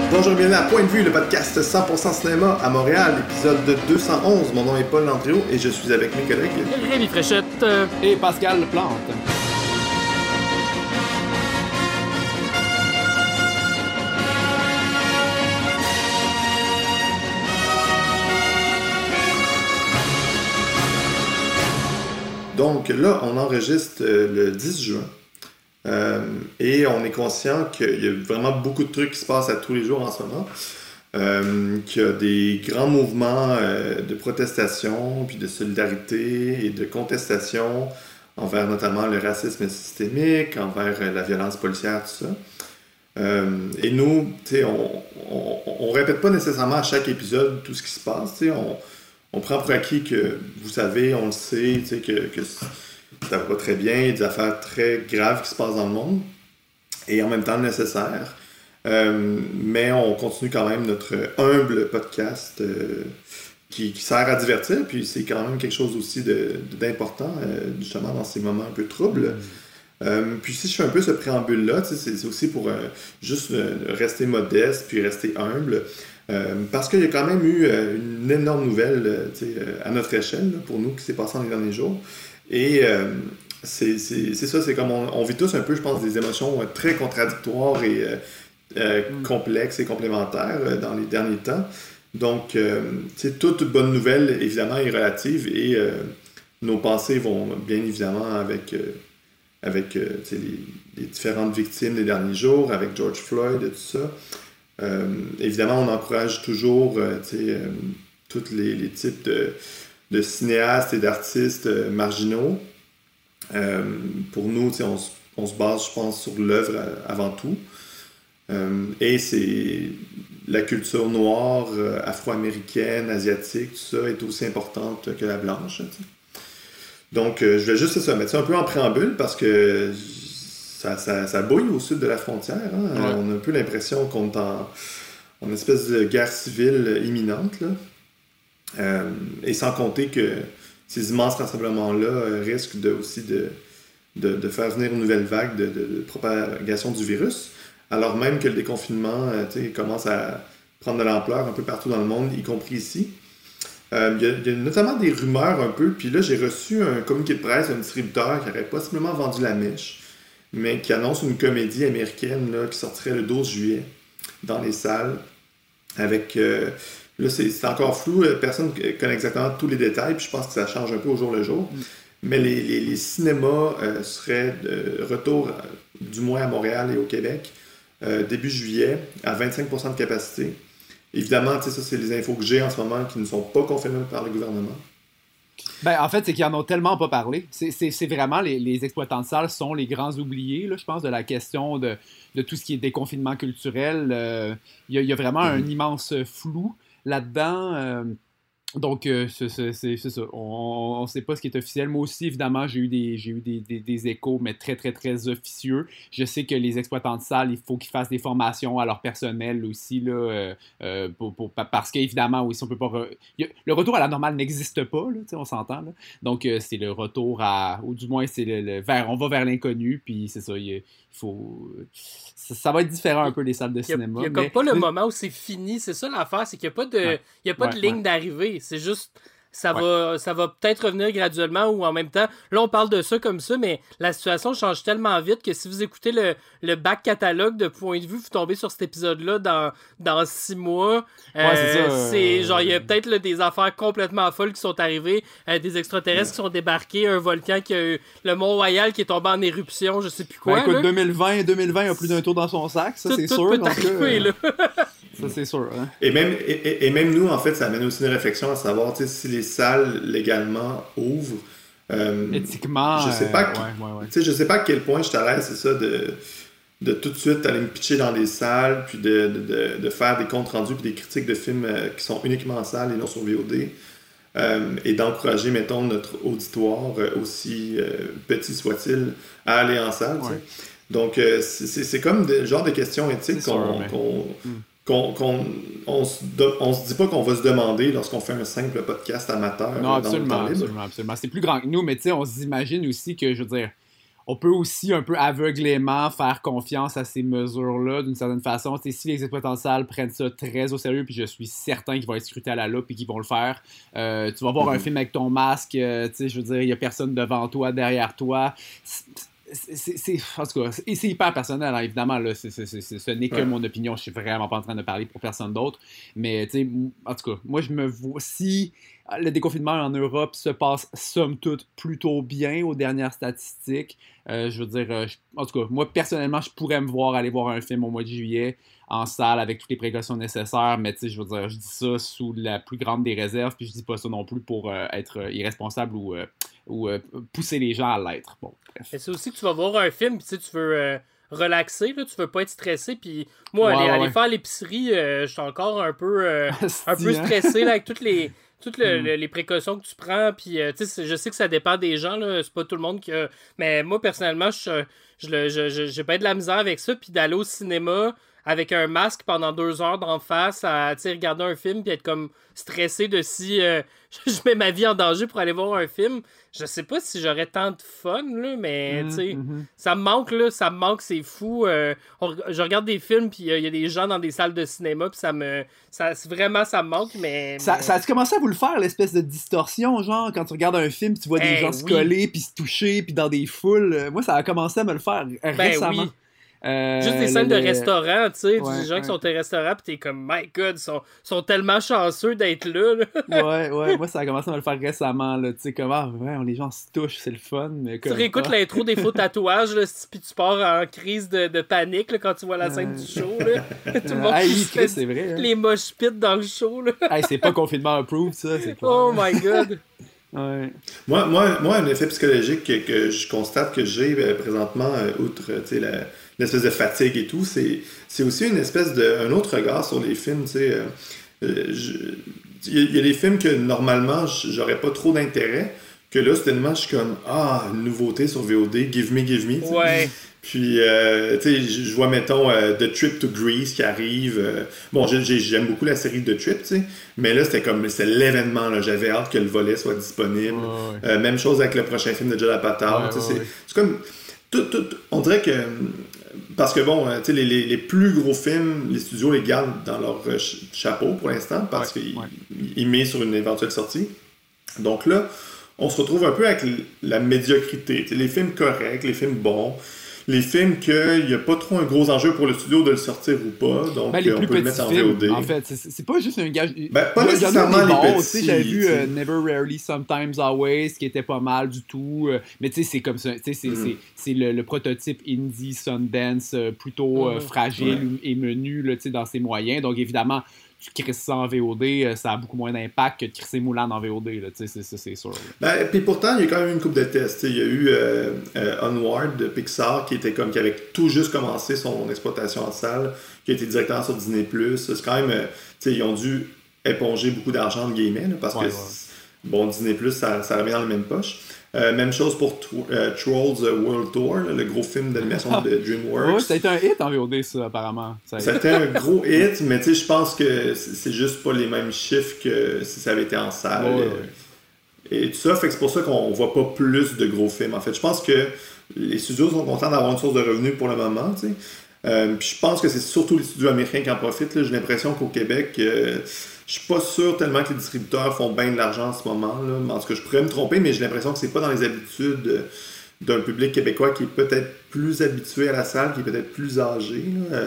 Bonjour, bienvenue à Point de vue, le podcast 100% cinéma à Montréal, épisode 211. Mon nom est Paul Landriot et je suis avec mes collègues Rémi Fréchette et Pascal Plante. Donc là, on enregistre le 10 juin. Et on est conscient qu'il y a vraiment beaucoup de trucs qui se passent à tous les jours en ce moment. Qu'il y a des grands mouvements de protestation, puis de solidarité et de contestation envers notamment le racisme systémique, envers la violence policière, tout ça. Et nous, on répète pas nécessairement à chaque épisode tout ce qui se passe. On prend pour acquis que, vous savez, on le sait, que ça va pas très bien, il y a des affaires très graves qui se passent dans le monde, et en même temps nécessaires. Mais on continue quand même notre humble podcast qui sert à divertir, puis c'est quand même quelque chose aussi d'important, justement dans ces moments un peu troubles. Puis si je fais un peu ce préambule-là, c'est aussi pour juste rester modeste, puis rester humble, parce qu'il y a quand même eu une énorme nouvelle à notre échelle, là, pour nous, qui s'est passé dans les derniers jours. Et c'est ça, c'est comme on vit tous un peu, je pense, des émotions très contradictoires et complexes et complémentaires dans les derniers temps. Donc, toute bonne nouvelle, évidemment, est relative et nos pensées vont bien évidemment avec les différentes victimes des derniers jours, avec George Floyd et tout ça. Évidemment, on encourage toujours tous les types de cinéastes et d'artistes marginaux. Pour nous, on se base, je pense, sur l'œuvre avant tout. Et c'est la culture noire, afro-américaine, asiatique, tout ça est aussi importante que la blanche. Donc, je vais juste mettre ça un peu en préambule parce que ça bouille au sud de la frontière. Hein? Ouais. On a un peu l'impression qu'on est en espèce de guerre civile imminente, là. Et sans compter que ces immenses rassemblements-là risquent aussi de faire venir une nouvelle vague de propagation du virus, alors même que le déconfinement commence à prendre de l'ampleur un peu partout dans le monde, y compris ici. Il y a notamment des rumeurs un peu, puis là j'ai reçu un communiqué de presse d'un distributeur qui aurait possiblement vendu la mèche, mais qui annonce une comédie américaine là, qui sortirait le 12 juillet dans les salles, avec... là, c'est encore flou, personne ne connaît exactement tous les détails, puis je pense que ça change un peu au jour le jour. Mais les cinémas seraient de retour, du moins à Montréal et au Québec, début juillet, à 25% de capacité. Évidemment, ça, c'est les infos que j'ai en ce moment qui ne sont pas confirmées par le gouvernement. Ben, en fait, c'est qu'ils en ont tellement pas parlé. C'est vraiment les exploitants de salles sont les grands oubliés, là, je pense, de la question de tout ce qui est déconfinement culturel. Il y a vraiment un immense flou là-dedans. Donc, c'est ça. On ne sait pas ce qui est officiel. Moi aussi, évidemment, j'ai eu des échos, mais très, très, très officieux. Je sais que les exploitants de salles, il faut qu'ils fassent des formations à leur personnel aussi, là, parce qu'évidemment, oui, si on peut pas... le retour à la normale n'existe pas, là, on s'entend. Là. Donc, c'est le retour ou du moins, c'est on va vers l'inconnu, puis c'est ça, il faut... Ça va être différent un peu les salles de cinéma. Il y a comme pas le moment où c'est fini. C'est ça l'affaire, c'est qu'il n'y a pas de ligne d'arrivée. C'est juste... Ça va peut-être revenir graduellement ou en même temps. Là, on parle de ça comme ça, mais la situation change tellement vite que si vous écoutez le back catalogue de Point de vue, vous tombez sur cet épisode-là dans 6 mois. C'est genre, il y a peut-être des affaires complètement folles qui sont arrivées, des extraterrestres qui sont débarqués, un volcan le Mont-Royal qui est tombé en éruption, je sais plus quoi. Écoute, 2020 a plus d'un tour dans son sac, ça c'est sûr. Tout peut arriver, là. Ça, c'est sûr. Hein? Et même nous, en fait, ça amène aussi une réflexion à savoir si les salles légalement ouvrent. Éthiquement. Je sais pas je sais pas à quel point je suis à l'aise, c'est ça, de tout de suite aller me pitcher dans des salles, puis de faire des comptes rendus, puis des critiques de films qui sont uniquement en salle et non sur VOD. Et d'encourager, mettons, notre auditoire, aussi petit soit-il, à aller en salle. Ouais. Donc, c'est comme le genre de questions éthiques on se dit pas qu'on va se demander lorsqu'on fait un simple podcast amateur. Non, absolument. C'est plus grand que nous, mais tu sais, on s'imagine aussi que, je veux dire, on peut aussi un peu aveuglément faire confiance à ces mesures-là d'une certaine façon. T'sais, si les exploitants de salles prennent ça très au sérieux, puis je suis certain qu'ils vont être scrutés à la loupe et qu'ils vont le faire, tu vas voir un film avec ton masque, je veux dire, il n'y a personne devant toi, derrière toi. En tout cas, c'est hyper personnel, hein, évidemment. Là, ce n'est que mon opinion. Je suis vraiment pas en train de parler pour personne d'autre. Mais, en tout cas, moi, je me vois. Si le déconfinement en Europe se passe, somme toute, plutôt bien aux dernières statistiques, je veux dire, en tout cas, moi, personnellement, je pourrais me voir aller voir un film au mois de juillet en salle avec toutes les précautions nécessaires. Mais, je veux dire, je dis ça sous la plus grande des réserves. Puis, je dis pas ça non plus pour être irresponsable ou pousser les gens à l'être. Bon, bref. Mais c'est aussi que tu vas voir un film, puis tu veux relaxer, là, tu veux pas être stressé, puis moi, aller faire l'épicerie, je suis encore un peu stressé là, avec toutes les précautions que tu prends, puis je sais que ça dépend des gens, là, c'est pas tout le monde qui a... Mais moi, personnellement, j'ai pas de la misère avec ça, puis d'aller au cinéma avec un masque pendant 2 heures d'en face à regarder un film puis être comme stressé de si je mets ma vie en danger pour aller voir un film. Je sais pas si j'aurais tant de fun, là, mais ça me manque, là, c'est fou. Je regarde des films puis il y a des gens dans des salles de cinéma puis ça me manque, mais... Ça a commencé à vous le faire, l'espèce de distorsion, genre, quand tu regardes un film, tu vois des gens se coller puis se toucher puis dans des foules. Moi, ça a commencé à me le faire récemment. Oui. Juste des scènes de restaurant, tu sais, des gens qui sont au restaurant pis t'es comme, my god, sont tellement chanceux d'être là. Ouais, moi ça a commencé à me le faire récemment, là, tu sais, comment, les gens se touchent, c'est le fun, mais comme... Tu réécoutes l'intro des faux tatouages, là, pis tu pars en crise de panique, là, quand tu vois la scène du show, là. Tout le monde c'est vrai, hein. Les mosh pits dans le show, là. C'est pas confinement approved, ça, c'est clair. Oh my god. Ouais. Moi, un effet psychologique que je constate que j'ai présentement, outre l'espèce de fatigue et tout, c'est aussi une espèce un autre regard sur les films. Il y a des films que normalement j'aurais pas trop d'intérêt, que là soudainement je suis comme une nouveauté sur VOD, give me. Ouais. Puis, je vois, mettons, The Trip to Greece qui arrive. Bon, j'aime beaucoup la série The Trip, tu sais. Mais là, c'était l'événement, là. J'avais hâte que le volet soit disponible. Même chose avec le prochain film de Judd Apatow. C'est comme... on dirait que... Parce que, bon, les plus gros films, les studios les gardent dans leur chapeau pour l'instant, parce qu'ils misent sur une éventuelle sortie. Donc là, on se retrouve un peu avec la médiocrité. Les films corrects, les films bons... Les films qu'il n'y a pas trop un gros enjeu pour le studio de le sortir ou pas, donc les on peut le mettre en VOD. En fait, c'est pas juste un gage... pas nécessairement les petits. J'avais vu Never, Rarely, Sometimes, Always, qui était pas mal du tout. Mais tu sais, c'est comme ça. C'est le prototype indie Sundance plutôt fragile et menu là, dans ses moyens. Donc évidemment, tu crisses ça en VOD, ça a beaucoup moins d'impact que de crisser Moulin en VOD, là, c'est sûr. Puis pourtant, il y a quand même une couple de tests. Il y a eu Onward de Pixar qui avait tout juste commencé son exploitation en salle, qui a été directement sur Disney+. C'est quand même... ils ont dû éponger beaucoup d'argent de guillemets, là, parce que bon, Disney+, ça revient dans les mêmes poches. Même chose pour Trolls World Tour, là, le gros film d'animation de DreamWorks. Oui, ça a été un hit en VOD, ça, apparemment. Ça a été un gros hit, mais je pense que c'est juste pas les mêmes chiffres que si ça avait été en salle. Et tout ça, fait que c'est pour ça qu'on voit pas plus de gros films. En fait, je pense que les studios sont contents d'avoir une source de revenus pour le moment, tu sais. Puis je pense que c'est surtout les studios américains qui en profitent. Là. J'ai l'impression qu'au Québec... je suis pas sûr tellement que les distributeurs font bien de l'argent en ce moment. Là. En tout cas, je pourrais me tromper, mais j'ai l'impression que c'est pas dans les habitudes d'un public québécois qui est peut-être plus habitué à la salle, qui est peut-être plus âgé.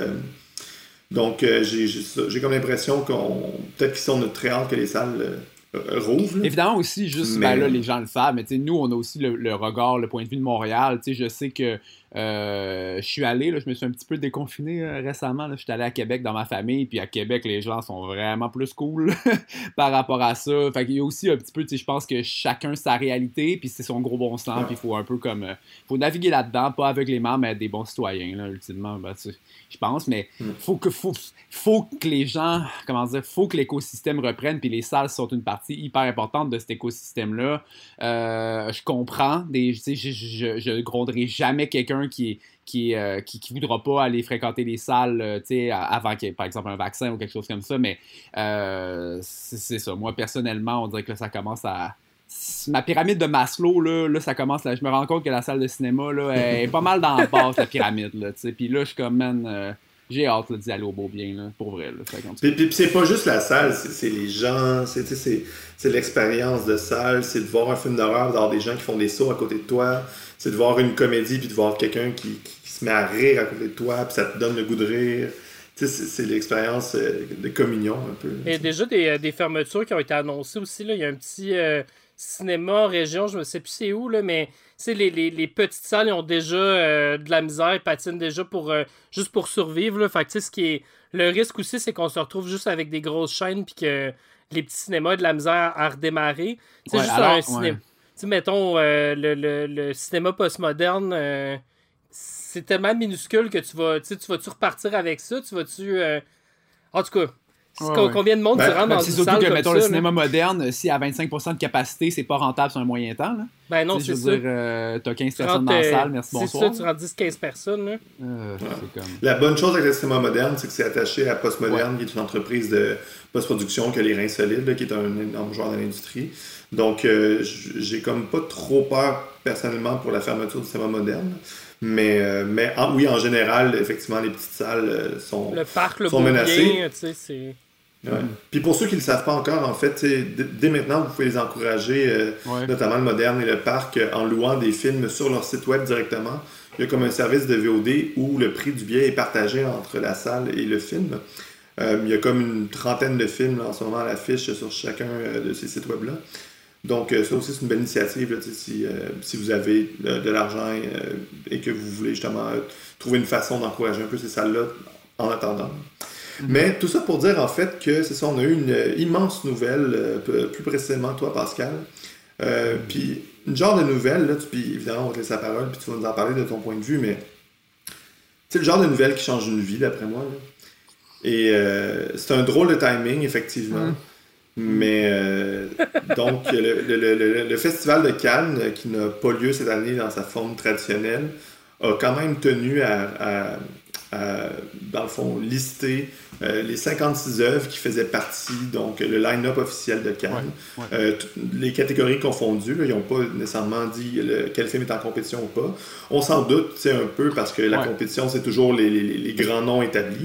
Donc, j'ai comme l'impression peut-être qu'ici, on a très hâte que les salles rouvrent. Là. Évidemment aussi, juste, là, les gens le savent, mais nous, on a aussi le regard, le point de vue de Montréal. Je sais que je suis allé, là, je me suis un petit peu déconfiné récemment. Je suis allé à Québec dans ma famille, puis à Québec, les gens sont vraiment plus cool par rapport à ça. Fait qu'il y a aussi un petit peu, je pense que chacun sa réalité, puis c'est son gros bon sens, puis il faut un peu comme... faut naviguer là-dedans, pas aveuglément, mais être des bons citoyens, là, ultimement, je pense, mais faut que les gens, faut que l'écosystème reprenne, puis les salles sont une partie hyper importante de cet écosystème-là. Je comprends, je gronderai jamais quelqu'un qui voudra pas aller fréquenter les salles avant qu'il y ait par exemple un vaccin ou quelque chose comme ça, mais c'est ça. Moi personnellement, on dirait que là, ça commence à ma pyramide de Maslow, là, ça commence, là, je me rends compte que la salle de cinéma, là, elle est pas mal dans la base, la pyramide, là, tu sais. Puis là, je suis comme, man, j'ai hâte là, d'y aller au beau bien, là, pour vrai. Là. Puis c'est pas juste la salle, c'est les gens, c'est l'expérience de salle, c'est de voir un film d'horreur, d'avoir des gens qui font des sauts à côté de toi, c'est de voir une comédie, puis de voir quelqu'un qui se met à rire à côté de toi, puis ça te donne le goût de rire. C'est l'expérience de communion un peu. Il y a déjà des fermetures qui ont été annoncées aussi. Là. Il y a un petit cinéma en région, je ne sais plus c'est où, là, mais les petites salles ils ont déjà de la misère, ils patinent déjà juste pour survivre. Là. Fait que, ce qui est le risque aussi, c'est qu'on se retrouve juste avec des grosses chaînes puis que les petits cinémas aient de la misère à redémarrer. C'est juste un cinéma. Mettons, le cinéma postmoderne, c'est tellement minuscule que tu vas-tu repartir avec ça? Tu vas-tu... En tout cas, combien de monde tu rentres dans une salle comme ça? C'est surtout que, mettons, le cinéma moderne, si à 25% de capacité, c'est pas rentable sur un moyen temps. Là. Ben non, c'est ça. T'as 15 personnes dans la salle, merci, bonsoir. C'est ça, tu rentres 10-15 personnes. Là. Comme... La bonne chose avec le cinéma moderne, c'est que c'est attaché à Postmoderne, qui est une entreprise de post-production qui a les reins solides, là, qui est un énorme joueur dans l'industrie. Donc, j'ai comme pas trop peur, personnellement, pour la fermeture du cinéma moderne. Mais oui, en général, effectivement, les petites salles sont le parc, le sont menacées. Bien, tu sais, c'est... Ouais. Puis pour ceux qui ne le savent pas encore, en fait, dès maintenant, vous pouvez les encourager, notamment le Moderne et le Parc, en louant des films sur leur site web directement. Il y a comme un service de VOD où le prix du billet est partagé entre la salle et le film. Il y a comme une trentaine de films là, en ce moment à l'affiche sur chacun de ces sites web-là. Donc ça aussi, c'est une belle initiative là, si vous avez de l'argent et que vous voulez justement trouver une façon d'encourager un peu ces salles-là en attendant. Mais tout ça pour dire en fait que c'est ça, on a eu une immense nouvelle, plus précisément toi Pascal. Puis une genre de nouvelle, là, puis évidemment on va te laisser la parole, puis tu vas nous en parler de ton point de vue, mais c'est le genre de nouvelle qui change une vie d'après moi. Là. Et c'est un drôle de timing, effectivement. Mais donc le Festival de Cannes, qui n'a pas lieu cette année dans sa forme traditionnelle, a quand même tenu à dans le fond, lister les 56 œuvres qui faisaient partie, donc le line-up officiel de Cannes. Les catégories confondues, là, ils n'ont pas nécessairement dit quel film est en compétition ou pas. On s'en doute un peu parce que la compétition, c'est toujours les grands noms établis.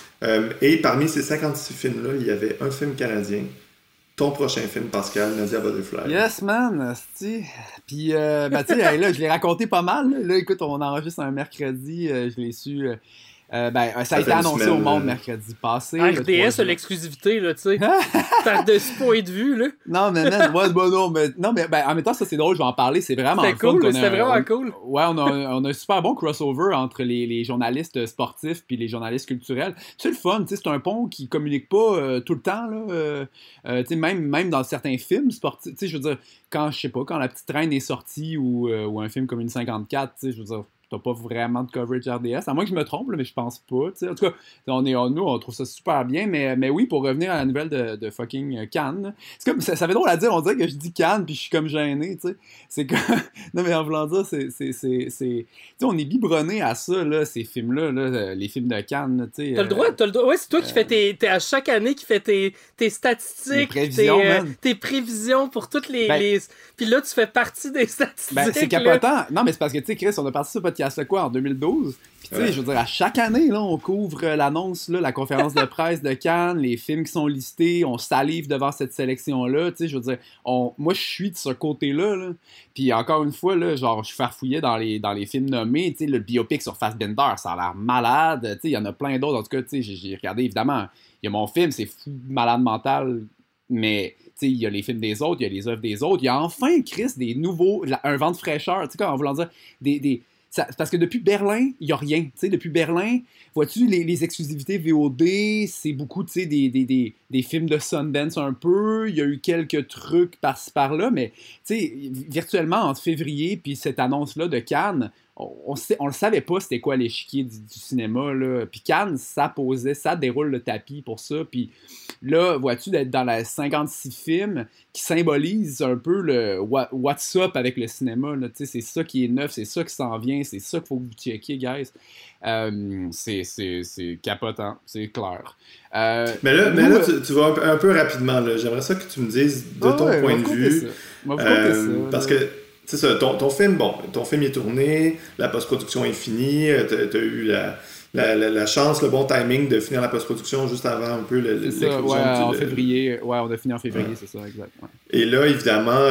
Et parmi ces 56 films-là, il y avait un film canadien. Ton prochain film, Pascal, Nadia Butterfly. Yes, man, asti. Puis, tu sais, là, je l'ai raconté pas mal. Là, écoute, on enregistre un mercredi, je l'ai su... ça a été annoncé au monde mercredi passé. RDS a l'exclusivité, là, tu sais. T'as de ce point de vue, là. Non, mais en même temps, ça c'est drôle, je vais en parler. C'est vraiment cool, c'était vraiment cool. Ouais, on a un super bon crossover entre les journalistes sportifs puis les journalistes culturels. C'est le fun, tu sais, c'est un pont qui communique pas tout le temps, là. Tu sais, même dans certains films sportifs, tu sais, je veux dire, quand La Petite Reine est sortie ou un film comme une 54, tu sais, je veux dire, t'as pas vraiment de coverage RDS, à moins que je me trompe, là, mais je pense pas. T'sais. En tout cas, nous, on trouve ça super bien, mais oui, pour revenir à la nouvelle de fucking Cannes, c'est comme, ça fait drôle à dire, on dirait que je dis Cannes, puis je suis comme gêné, tu sais. C'est comme, non, mais en voulant dire, tu sais, on est biberonné à ça, là, ces films-là, là, les films de Cannes, tu sais. T'as le droit, ouais, c'est toi qui fais à chaque année, qui fais tes statistiques, tes prévisions pour toutes les... Puis là, tu fais partie des statistiques. C'est capotant. Non, mais c'est parce que, tu sais, Chris, on a parti sur podcast quoi en 2012. Puis tu sais, je veux dire, à chaque année, là, on couvre l'annonce, là, la conférence de presse de Cannes, les films qui sont listés, on salive devant cette sélection-là. Tu sais, je veux dire, moi, je suis de ce côté-là. Là. Puis encore une fois, là, genre, je farfouillais dans les films nommés. Tu sais, le biopic sur Fassbender, ça a l'air malade. Tu sais, il y en a plein d'autres. En tout cas, tu sais, j'ai regardé, évidemment, il y a mon film, c'est fou, malade mental, mais... il y a les films des autres, il y a les œuvres des autres. Il y a enfin, Chris, des nouveaux... un vent de fraîcheur, tu sais, en voulant dire... parce que depuis Berlin, il n'y a rien. T'sais, depuis Berlin, vois-tu, les exclusivités VOD, c'est beaucoup des films de Sundance un peu. Il y a eu quelques trucs par-ci par-là, mais virtuellement, entre février puis cette annonce-là de Cannes, on le savait pas c'était quoi l'échiquier du cinéma. Là. Puis Cannes, ça déroule le tapis pour ça. Puis là, vois-tu, d'être dans les 56 films qui symbolisent un peu le what's up avec le cinéma. Là. C'est ça qui est neuf, c'est ça qui s'en vient, c'est ça qu'il faut que vous checkiez, guys. C'est capotant, c'est clair. Mais là, tu vas un peu rapidement. Là. J'aimerais ça que tu me dises, de ton point de vue, Moi, vous comptez ça. Parce que, c'est ça, ton film est tourné, la post-production est finie, t'as eu la chance, le bon timing de finir la post-production juste avant un peu l'éclosion. En février. Ouais, on a fini en février, c'est ça, exact. Ouais. Et là, évidemment,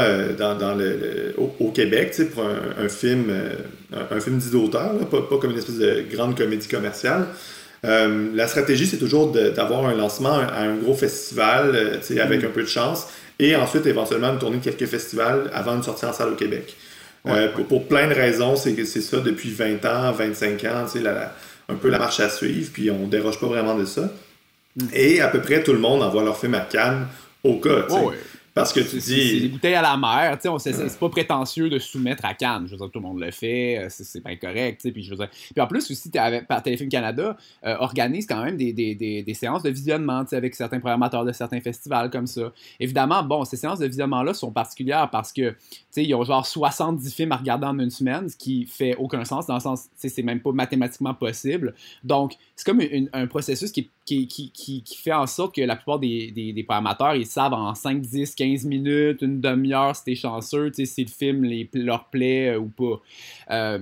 au Québec, pour un film dit d'auteur, pas comme une espèce de grande comédie commerciale, la stratégie, c'est toujours d'avoir un lancement à un gros festival, avec un peu de chance, et ensuite, éventuellement, de tourner quelques festivals avant de sortir en salle au Québec. Pour plein de raisons, c'est ça depuis 20 ans, 25 ans, un peu la marche à suivre, puis on déroge pas vraiment de ça. Et à peu près tout le monde envoie leur film à Cannes au cas, parce que tu dis... C'est des bouteilles à la mer, c'est pas prétentieux de soumettre à Cannes. Je veux dire, tout le monde le fait, c'est bien correct, puis je veux dire... Puis en plus, aussi, Téléfilm Canada organise quand même des séances de visionnement, avec certains programmateurs de certains festivals comme ça. Évidemment, ces séances de visionnement-là sont particulières parce que, ils ont genre 70 films à regarder en une semaine, ce qui fait aucun sens, dans le sens, c'est même pas mathématiquement possible. Donc, c'est comme un processus qui fait en sorte que la plupart des programmateurs, ils savent en 5, 10, 15 minutes, une demi-heure, si t'es chanceux, si le film leur plaît ou pas.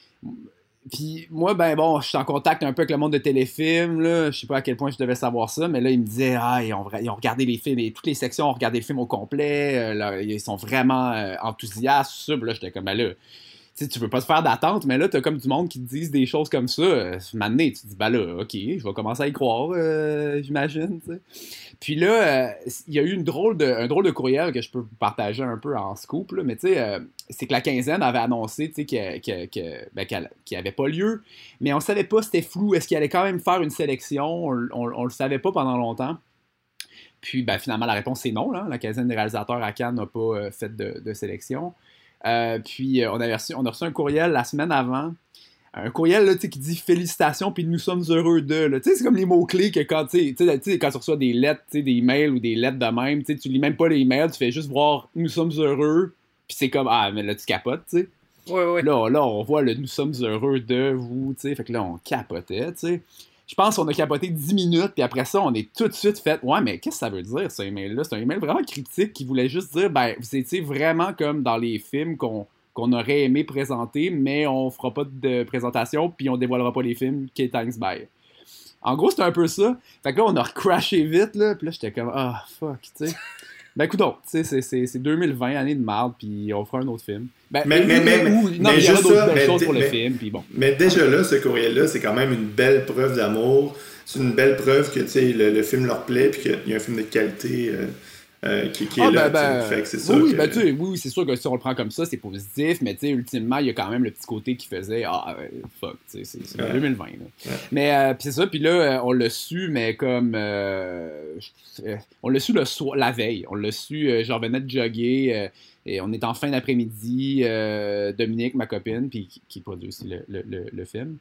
Puis moi, je suis en contact un peu avec le monde de téléfilm, là. Je sais pas à quel point je devais savoir ça, mais là, ils me disaient, ils ont regardé les films, et toutes les sections ont regardé le film au complet, là, ils sont vraiment enthousiastes, tout ça. Puis là, j'étais comme, là... tu veux pas te faire d'attente, mais là, t'as comme du monde qui te disent des choses comme ça. Maintenant, tu te dis, là, OK, je vais commencer à y croire, j'imagine, t'sais. Puis là, il y a eu un drôle de courriel que je peux vous partager un peu en scoop, là, mais c'est que la quinzaine avait annoncé qu'elle avait pas lieu, mais on savait pas, c'était flou, est-ce qu'il allait quand même faire une sélection? On le savait pas pendant longtemps. Puis finalement, la réponse c'est non, là. La quinzaine des réalisateurs à Cannes n'a pas fait de sélection. Puis on a reçu un courriel la semaine avant, un courriel là, qui dit félicitations puis nous sommes heureux de, c'est comme les mots-clés que quand quand tu reçois des lettres, des emails ou des lettres de même, tu lis même pas les emails, tu fais juste voir nous sommes heureux, puis c'est comme mais là tu capotes, tu sais. Ouais. Là on voit le nous sommes heureux de vous, tu sais, fait que là on capotait, tu sais. Je pense qu'on a capoté 10 minutes, puis après ça, on est tout de suite fait « Ouais, mais qu'est-ce que ça veut dire, ce email-là? » C'est un email vraiment critique qui voulait juste dire « vous étiez vraiment comme dans les films qu'on aurait aimé présenter, mais on fera pas de présentation, puis on dévoilera pas les films. Okay, thanks, bye. » En gros, c'était un peu ça. Fait que là, on a recrashé vite, là, puis là, j'étais comme « Ah, fuck, tu sais. » Écoute, c'est 2020, année de marde, puis on fera un autre film. Mais il y aura d'autres belles choses pour le film, puis bon. Mais déjà là, ce courriel-là, c'est quand même une belle preuve d'amour. C'est une belle preuve que le film leur plaît, puis qu'il y a un film de qualité qui est là. Fait que c'est sûr oui, c'est sûr que si on le prend comme ça, c'est positif, mais ultimement, il y a quand même le petit côté qui faisait fuck, c'est 2020. Là. Ouais. Mais puis c'est ça, puis là, on l'a su, mais comme on l'a su la veille. On l'a su, j'en revenais de jogger. Et on est en fin d'après-midi, Dominique, ma copine, puis qui produit aussi le film,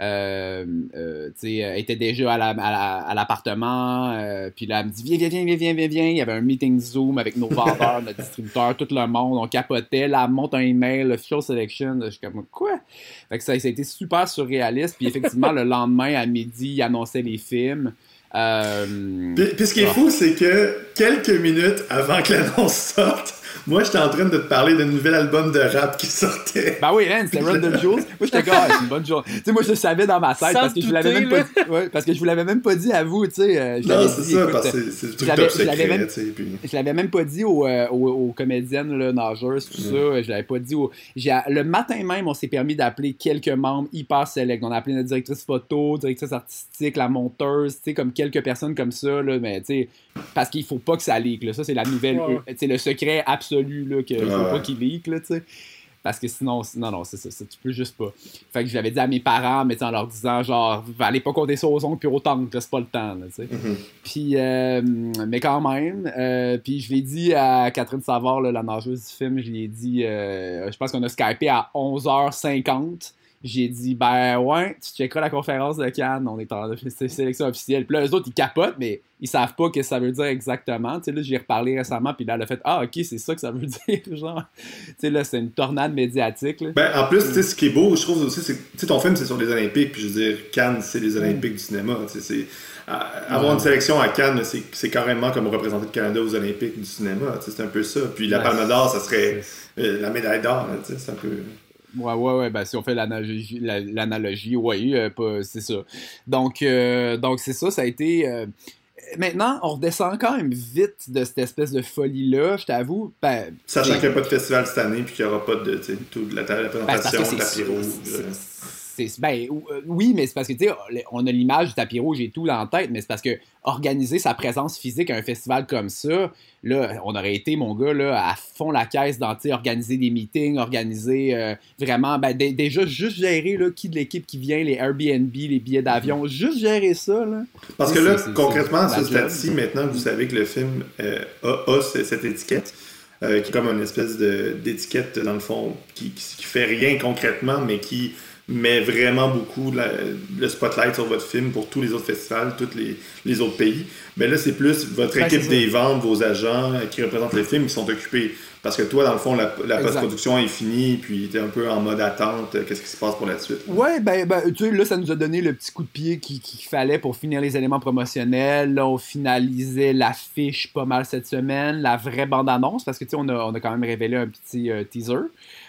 était déjà à l'appartement, puis là, elle me dit viens, il y avait un meeting Zoom avec nos vendeurs, notre distributeur, tout le monde, on capotait, là, elle monte un email, official selection, je suis comme quoi? Fait que ça a été super surréaliste, puis effectivement, le lendemain, à midi, il annonçait les films. Puis ce qui est fou, c'est que quelques minutes avant que l'annonce sorte, moi, j'étais en train de te parler d'un nouvel album de rap qui sortait. Oui, c'était Run the Jewels. Moi, j'étais comme, c'est une bonne journée. Tu sais, moi, je le savais dans ma tête parce que je vous l'avais même pas dit. Ouais, parce que je vous l'avais même pas dit à vous, tu sais. Non, c'est ça, parce que c'est le truc top secret, tu sais. Je l'avais même pas dit aux comédiennes, là, nageuses, tout ça. Je l'avais pas dit le matin même, on s'est permis d'appeler quelques membres hyper select. On a appelé notre directrice photo, directrice artistique, la monteuse, tu sais, comme quelques personnes comme ça, là, mais tu sais, parce qu'il faut pas que ça leak, là. Ça, c'est la nouvelle, tu sais, le secret absolu, là, qu'il faut pas qu'il leak, là, tu sais. Parce que sinon, non, c'est ça, tu peux juste pas. Fait que je l'avais dit à mes parents, mais en leur disant, genre, allez pas compter ça aux ongles puis aux tantes, c'est pas le temps, là, tu sais. Puis, mais quand même, puis je l'ai dit à Catherine Savard, là, la nageuse du film, je lui ai dit, je pense qu'on a Skypé à 11h50. J'ai dit, ouais, tu checkeras la conférence de Cannes, on est en sélection officielle. Puis là, eux autres, ils capotent, mais ils savent pas ce que ça veut dire exactement. Tu sais, là, j'y ai reparlé récemment, puis là, elle a fait, ok, c'est ça que ça veut dire, genre. Tu sais, là, c'est une tornade médiatique, là. En plus, tu sais, ce qui est beau, je trouve aussi, c'est que ton film, c'est sur les Olympiques, puis je veux dire, Cannes, c'est les Olympiques du cinéma. Tu sais, Avoir une sélection à Cannes, c'est carrément comme représenter le Canada aux Olympiques du cinéma. C'est un peu ça. Puis la Palme d'Or, ça serait la médaille d'or. C'est un peu... Ouais. Ben, si on fait l'analogie, oui, c'est ça. Donc c'est ça. Ça a été... Maintenant, on redescend quand même vite de cette espèce de folie-là, je t'avoue. Ben, sachant qu'il n'y a pas de festival cette année, puis qu'il n'y aura pas de la présentation, de tapis rouge. Oui, mais c'est parce que, tu sais, on a l'image du tapis rouge et tout là en tête, mais c'est parce que organiser sa présence physique à un festival comme ça, là, on aurait été, mon gars, là, à fond la caisse dans, tu sais, organiser des meetings, organiser vraiment, déjà, juste gérer, là, qui de l'équipe qui vient, les Airbnb, les billets d'avion, juste gérer ça, là. Parce que là, concrètement, à ce stade-ci, maintenant que vous savez que le film a cette étiquette, qui est comme une espèce d'étiquette, dans le fond, qui fait rien concrètement, mais qui met vraiment beaucoup le spotlight sur votre film pour tous les autres festivals, tous les autres pays. Mais là, c'est plus votre équipe des ventes, vos agents qui représentent le film qui sont occupés. Parce que toi, dans le fond, la post-production est finie, puis t'es un peu en mode attente. Qu'est-ce qui se passe pour la suite? Ouais, tu sais, là, ça nous a donné le petit coup de pied qu'il fallait pour finir les éléments promotionnels. Là, on finalisait l'affiche pas mal cette semaine, la vraie bande-annonce, parce que, tu sais, on a quand même révélé un petit teaser.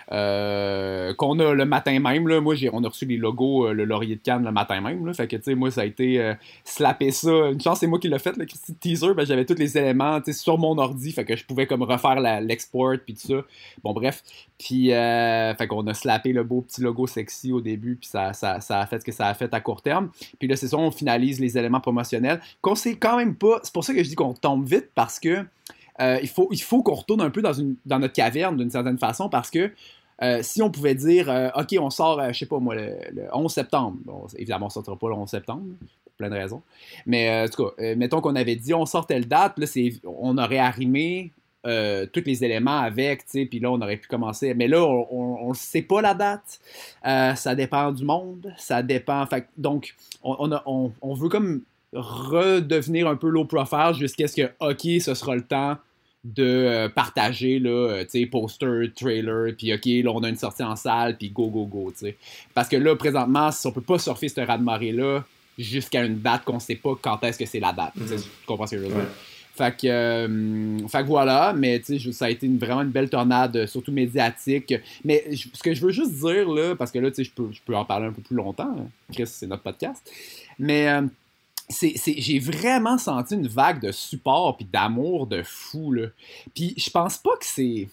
Qu'on a le matin même, là. Moi, on a reçu les logos, le Laurier de Cannes le matin même, là. Fait que, tu sais, moi, ça a été slapper ça. Une chance, c'est moi qui l'ai fait, le petit teaser. Ben, j'avais tous les éléments, tu sais, sur mon ordi. Fait que je pouvais comme refaire l'export puis tout ça. Bon, bref. Puis, fait qu'on a slappé le beau petit logo sexy au début, puis ça a fait ce que ça a fait à court terme. Puis là, c'est ça, on finalise les éléments promotionnels. Qu'on sait quand même pas. C'est pour ça que je dis qu'on tombe vite, parce que il faut qu'on retourne un peu dans notre caverne d'une certaine façon, parce que si on pouvait dire, OK, on sort, je sais pas moi, le 11 septembre. Bon, évidemment, on ne sortira pas le 11 septembre, pour plein de raisons. Mais en tout cas, mettons qu'on avait dit, on sort telle date, là, on aurait arrimé tous les éléments avec, tu sais, puis là, on aurait pu commencer. Mais là, on ne sait pas la date. Ça dépend du monde, ça dépend. Fait, donc, on veut comme redevenir un peu low profile jusqu'à ce que, OK, ce sera le temps de partager, là, tu sais, poster, trailer, puis OK, là, on a une sortie en salle, puis go, tu sais. Parce que là, présentement, si on peut pas surfer ce raz-de-marée-là jusqu'à une date qu'on sait pas quand est-ce que c'est la date. Tu comprends ce que je veux dire? Fait que voilà, mais tu sais, ça a été vraiment une belle tornade, surtout médiatique. Mais ce que je veux juste dire, là, parce que là, tu sais, je peux en parler un peu plus longtemps, hein. Chris, c'est notre podcast. Mais j'ai vraiment senti une vague de support puis d'amour de fou, là. Puis je pense pas que c'est...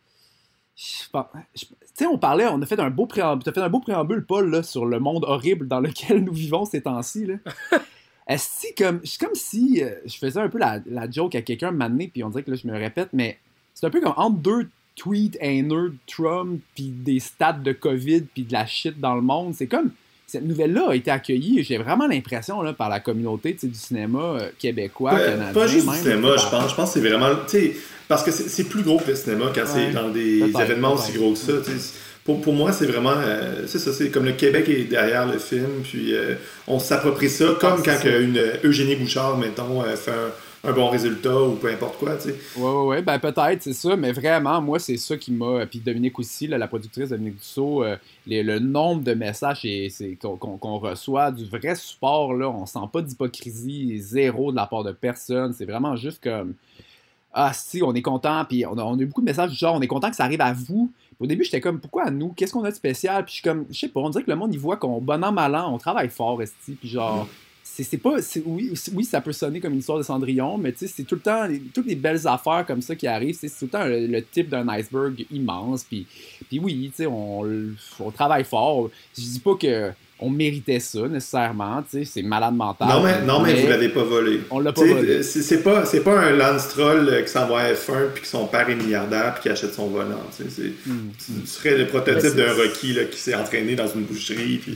Tu sais, on a fait un beau préambule, t'as fait un beau préambule, Paul, là, sur le monde horrible dans lequel nous vivons ces temps-ci, là. C'est comme si je faisais un peu la joke à quelqu'un m'amener, puis on dirait que là, je me répète, mais c'est un peu comme entre deux tweets haineux de Trump, puis des stats de COVID, puis de la shit dans le monde. C'est comme... Cette nouvelle-là a été accueillie, j'ai vraiment l'impression, là, par la communauté du cinéma québécois, canadien. Pas juste même, du cinéma, je pense. Je pense que c'est vraiment... Parce que c'est plus gros que le cinéma quand c'est dans des événements aussi gros que ça. Pour moi, c'est vraiment... c'est ça, c'est comme le Québec est derrière le film, puis on s'approprie ça, comme quand une Eugénie Bouchard, mettons, fait un bon résultat ou peu importe quoi, tu sais. Ouais, ben peut-être, c'est ça, mais vraiment, moi, c'est ça qui m'a... Puis Dominique aussi, là, la productrice Dominique Dussault, le nombre de messages qu'on reçoit, du vrai support, là, on sent pas d'hypocrisie, zéro de la part de personne, c'est vraiment juste comme... Ah, si, on est content, puis on a eu beaucoup de messages du genre, on est content que ça arrive à vous. Puis au début, j'étais comme, pourquoi à nous? Qu'est-ce qu'on a de spécial? Puis je suis comme, je sais pas, on dirait que le monde, il voit qu'on, bon an, mal an, on travaille fort, esti, puis genre... Oui, ça peut sonner comme une histoire de Cendrillon, mais tu sais, c'est tout le temps toutes les belles affaires comme ça qui arrivent. C'est tout le temps le type d'un iceberg immense. Puis oui, tu sais, on travaille fort. Je dis pas que on méritait ça nécessairement, tu sais, c'est malade mental. Non, mais vous l'avez pas volé. On l'a pas volé. C'est pas un Lance Stroll qui s'envoie à F1 puis que son père est milliardaire puis qui achète son volant. Tu serais le prototype d'un Rocky là, qui s'est entraîné dans une boucherie. Puis,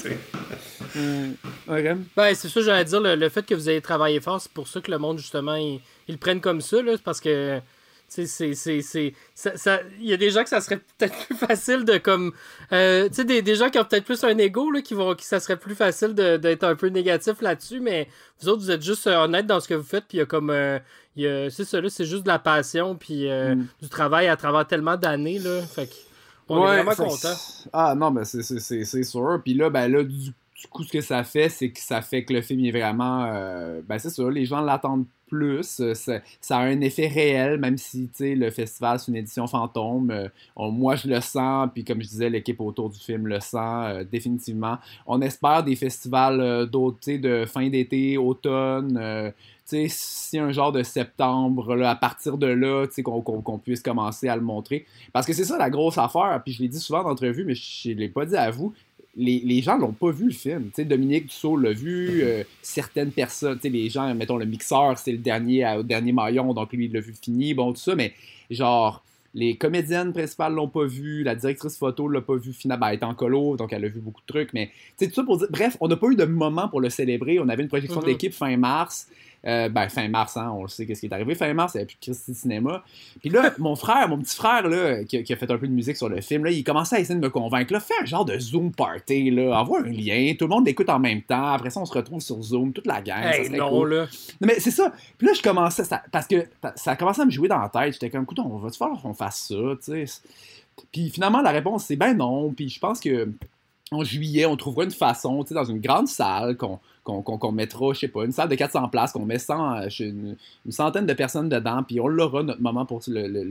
ben, c'est ça, j'allais dire, le fait que vous ayez travaillé fort, c'est pour ça que le monde, justement, ils le prennent comme ça, là, parce que il y a des gens que ça serait peut-être plus facile de comme tu sais, des gens qui ont peut-être plus un ego là, qui ça serait plus facile d'être un peu négatif là-dessus, mais vous autres vous êtes juste honnête dans ce que vous faites, puis il y a comme c'est ça là, c'est juste de la passion puis du travail à travers tellement d'années là, fait qu'on est vraiment contents. Ah non, mais c'est sûr, puis là ben là du du coup, ce que ça fait, c'est que ça fait que le film est vraiment... ben c'est ça, les gens l'attendent plus. Ça a un effet réel, même si, tu sais, le festival, c'est une édition fantôme. Moi, je le sens, puis comme je disais, l'équipe autour du film le sent définitivement. On espère des festivals d'autres, tu sais, de fin d'été, automne... tu sais, si un genre de septembre, là, à partir de là, tu sais, qu'on puisse commencer à le montrer. Parce que c'est ça la grosse affaire, puis je l'ai dit souvent en entrevue, mais je ne l'ai pas dit à vous. Les gens l'ont pas vu, le film. Tu sais, Dominique Dussault l'a vu, certaines personnes, tu sais, les gens, mettons, le mixeur, c'est le dernier, au dernier maillon, donc lui, il l'a vu fini, bon, tout ça, mais genre... Les comédiennes principales l'ont pas vu, la directrice photo l'a pas vu, finalement, elle est en colo, donc elle a vu beaucoup de trucs, mais tu sais, tout ça pour dire, bref, on n'a pas eu de moment pour le célébrer, on avait une projection d'équipe fin mars, fin mars, hein, on le sait qu'est-ce qui est arrivé, fin mars, il n'y avait plus de Christy Cinéma, puis là, mon petit frère, là, qui a fait un peu de musique sur le film, là, il commençait à essayer de me convaincre, là, fais un genre de Zoom party, là, envoie un lien, tout le monde l'écoute en même temps, après ça, on se retrouve sur Zoom, toute la gang, hey, ça serait non, cool. là. Non, mais c'est ça, puis là, je commençais, parce que ça a commencé à me jouer dans la tête, j'étais comme, écoute, on va-tu faire qu'on fasse ça, tu sais. Puis finalement, la réponse, c'est ben non. Puis je pense que en juillet, on trouvera une façon, tu sais, dans une grande salle qu'on mettra, je sais pas, une salle de 400 places, qu'on met une centaine de personnes dedans, puis on l'aura notre moment pour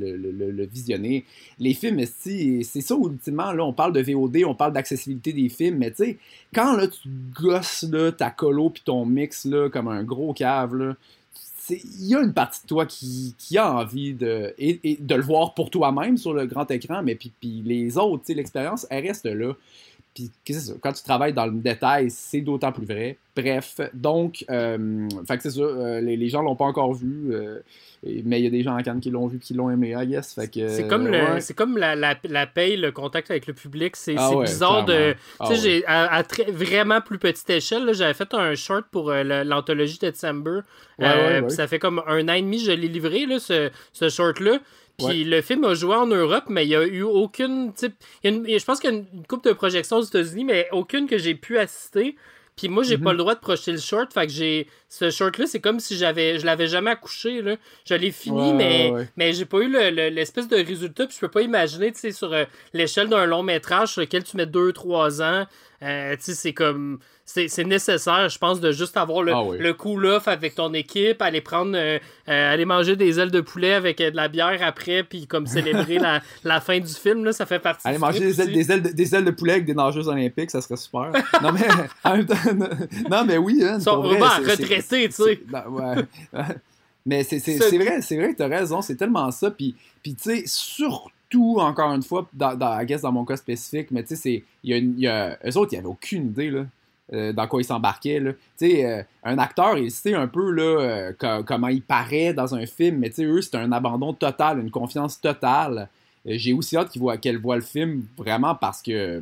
le visionner. Les films, c'est ça, ultimement, là, on parle de VOD, on parle d'accessibilité des films, mais tu sais, quand là, tu gosses là, ta colo puis ton mix là, comme un gros cave, là, il y a une partie de toi qui a envie de le voir pour toi-même sur le grand écran, mais puis les autres, l'expérience, elle reste là. Puis qu'est-ce que c'est ça? Quand tu travailles dans le détail, c'est d'autant plus vrai. Bref, donc, fait que c'est ça, les gens l'ont pas encore vu, mais il y a des gens en Cannes qui l'ont vu et qui l'ont aimé, I guess. Fait que, c'est comme la paye, le contact avec le public, c'est bizarre clairement. Tu sais, à vraiment plus petite échelle, là, j'avais fait un short pour l'anthologie de December. Ça fait comme 1 an et demi, je l'ai livré, là, ce short-là. Puis le film a joué en Europe, mais il n'y a eu aucune... je pense qu'il y a une couple de projections aux États-Unis, mais aucune que j'ai pu assister. Puis moi, j'ai pas le droit de projeter le short. Fait que ce short-là, c'est comme si je l'avais jamais accouché, là. Je l'ai fini, mais j'ai pas eu l'espèce de résultat. Puis je peux pas imaginer, tu sais, sur l'échelle d'un long métrage sur lequel tu mets 2-3 ans. Tu sais, c'est comme... C'est nécessaire, je pense, de juste avoir le cool-off avec ton équipe, aller manger des ailes de poulet avec de la bière après, puis comme célébrer la fin du film, là, ça fait partie aller manger des ailes de poulet avec des nageuses olympiques, ça serait super. Non, mais en même temps, non, mais oui, hein, ils sont vraiment retraités, tu sais. Mais c'est vrai que t'as raison, c'est tellement ça, puis tu sais, surtout, encore une fois, I guess dans mon cas spécifique, mais tu sais, eux autres, ils avaient aucune idée, là. Dans quoi il s'embarquait. Tu sais, un acteur, il sait un peu là, comment il paraît dans un film, mais tu sais, eux, c'est un abandon total, une confiance totale. J'ai aussi hâte qu'elle voit le film vraiment parce que,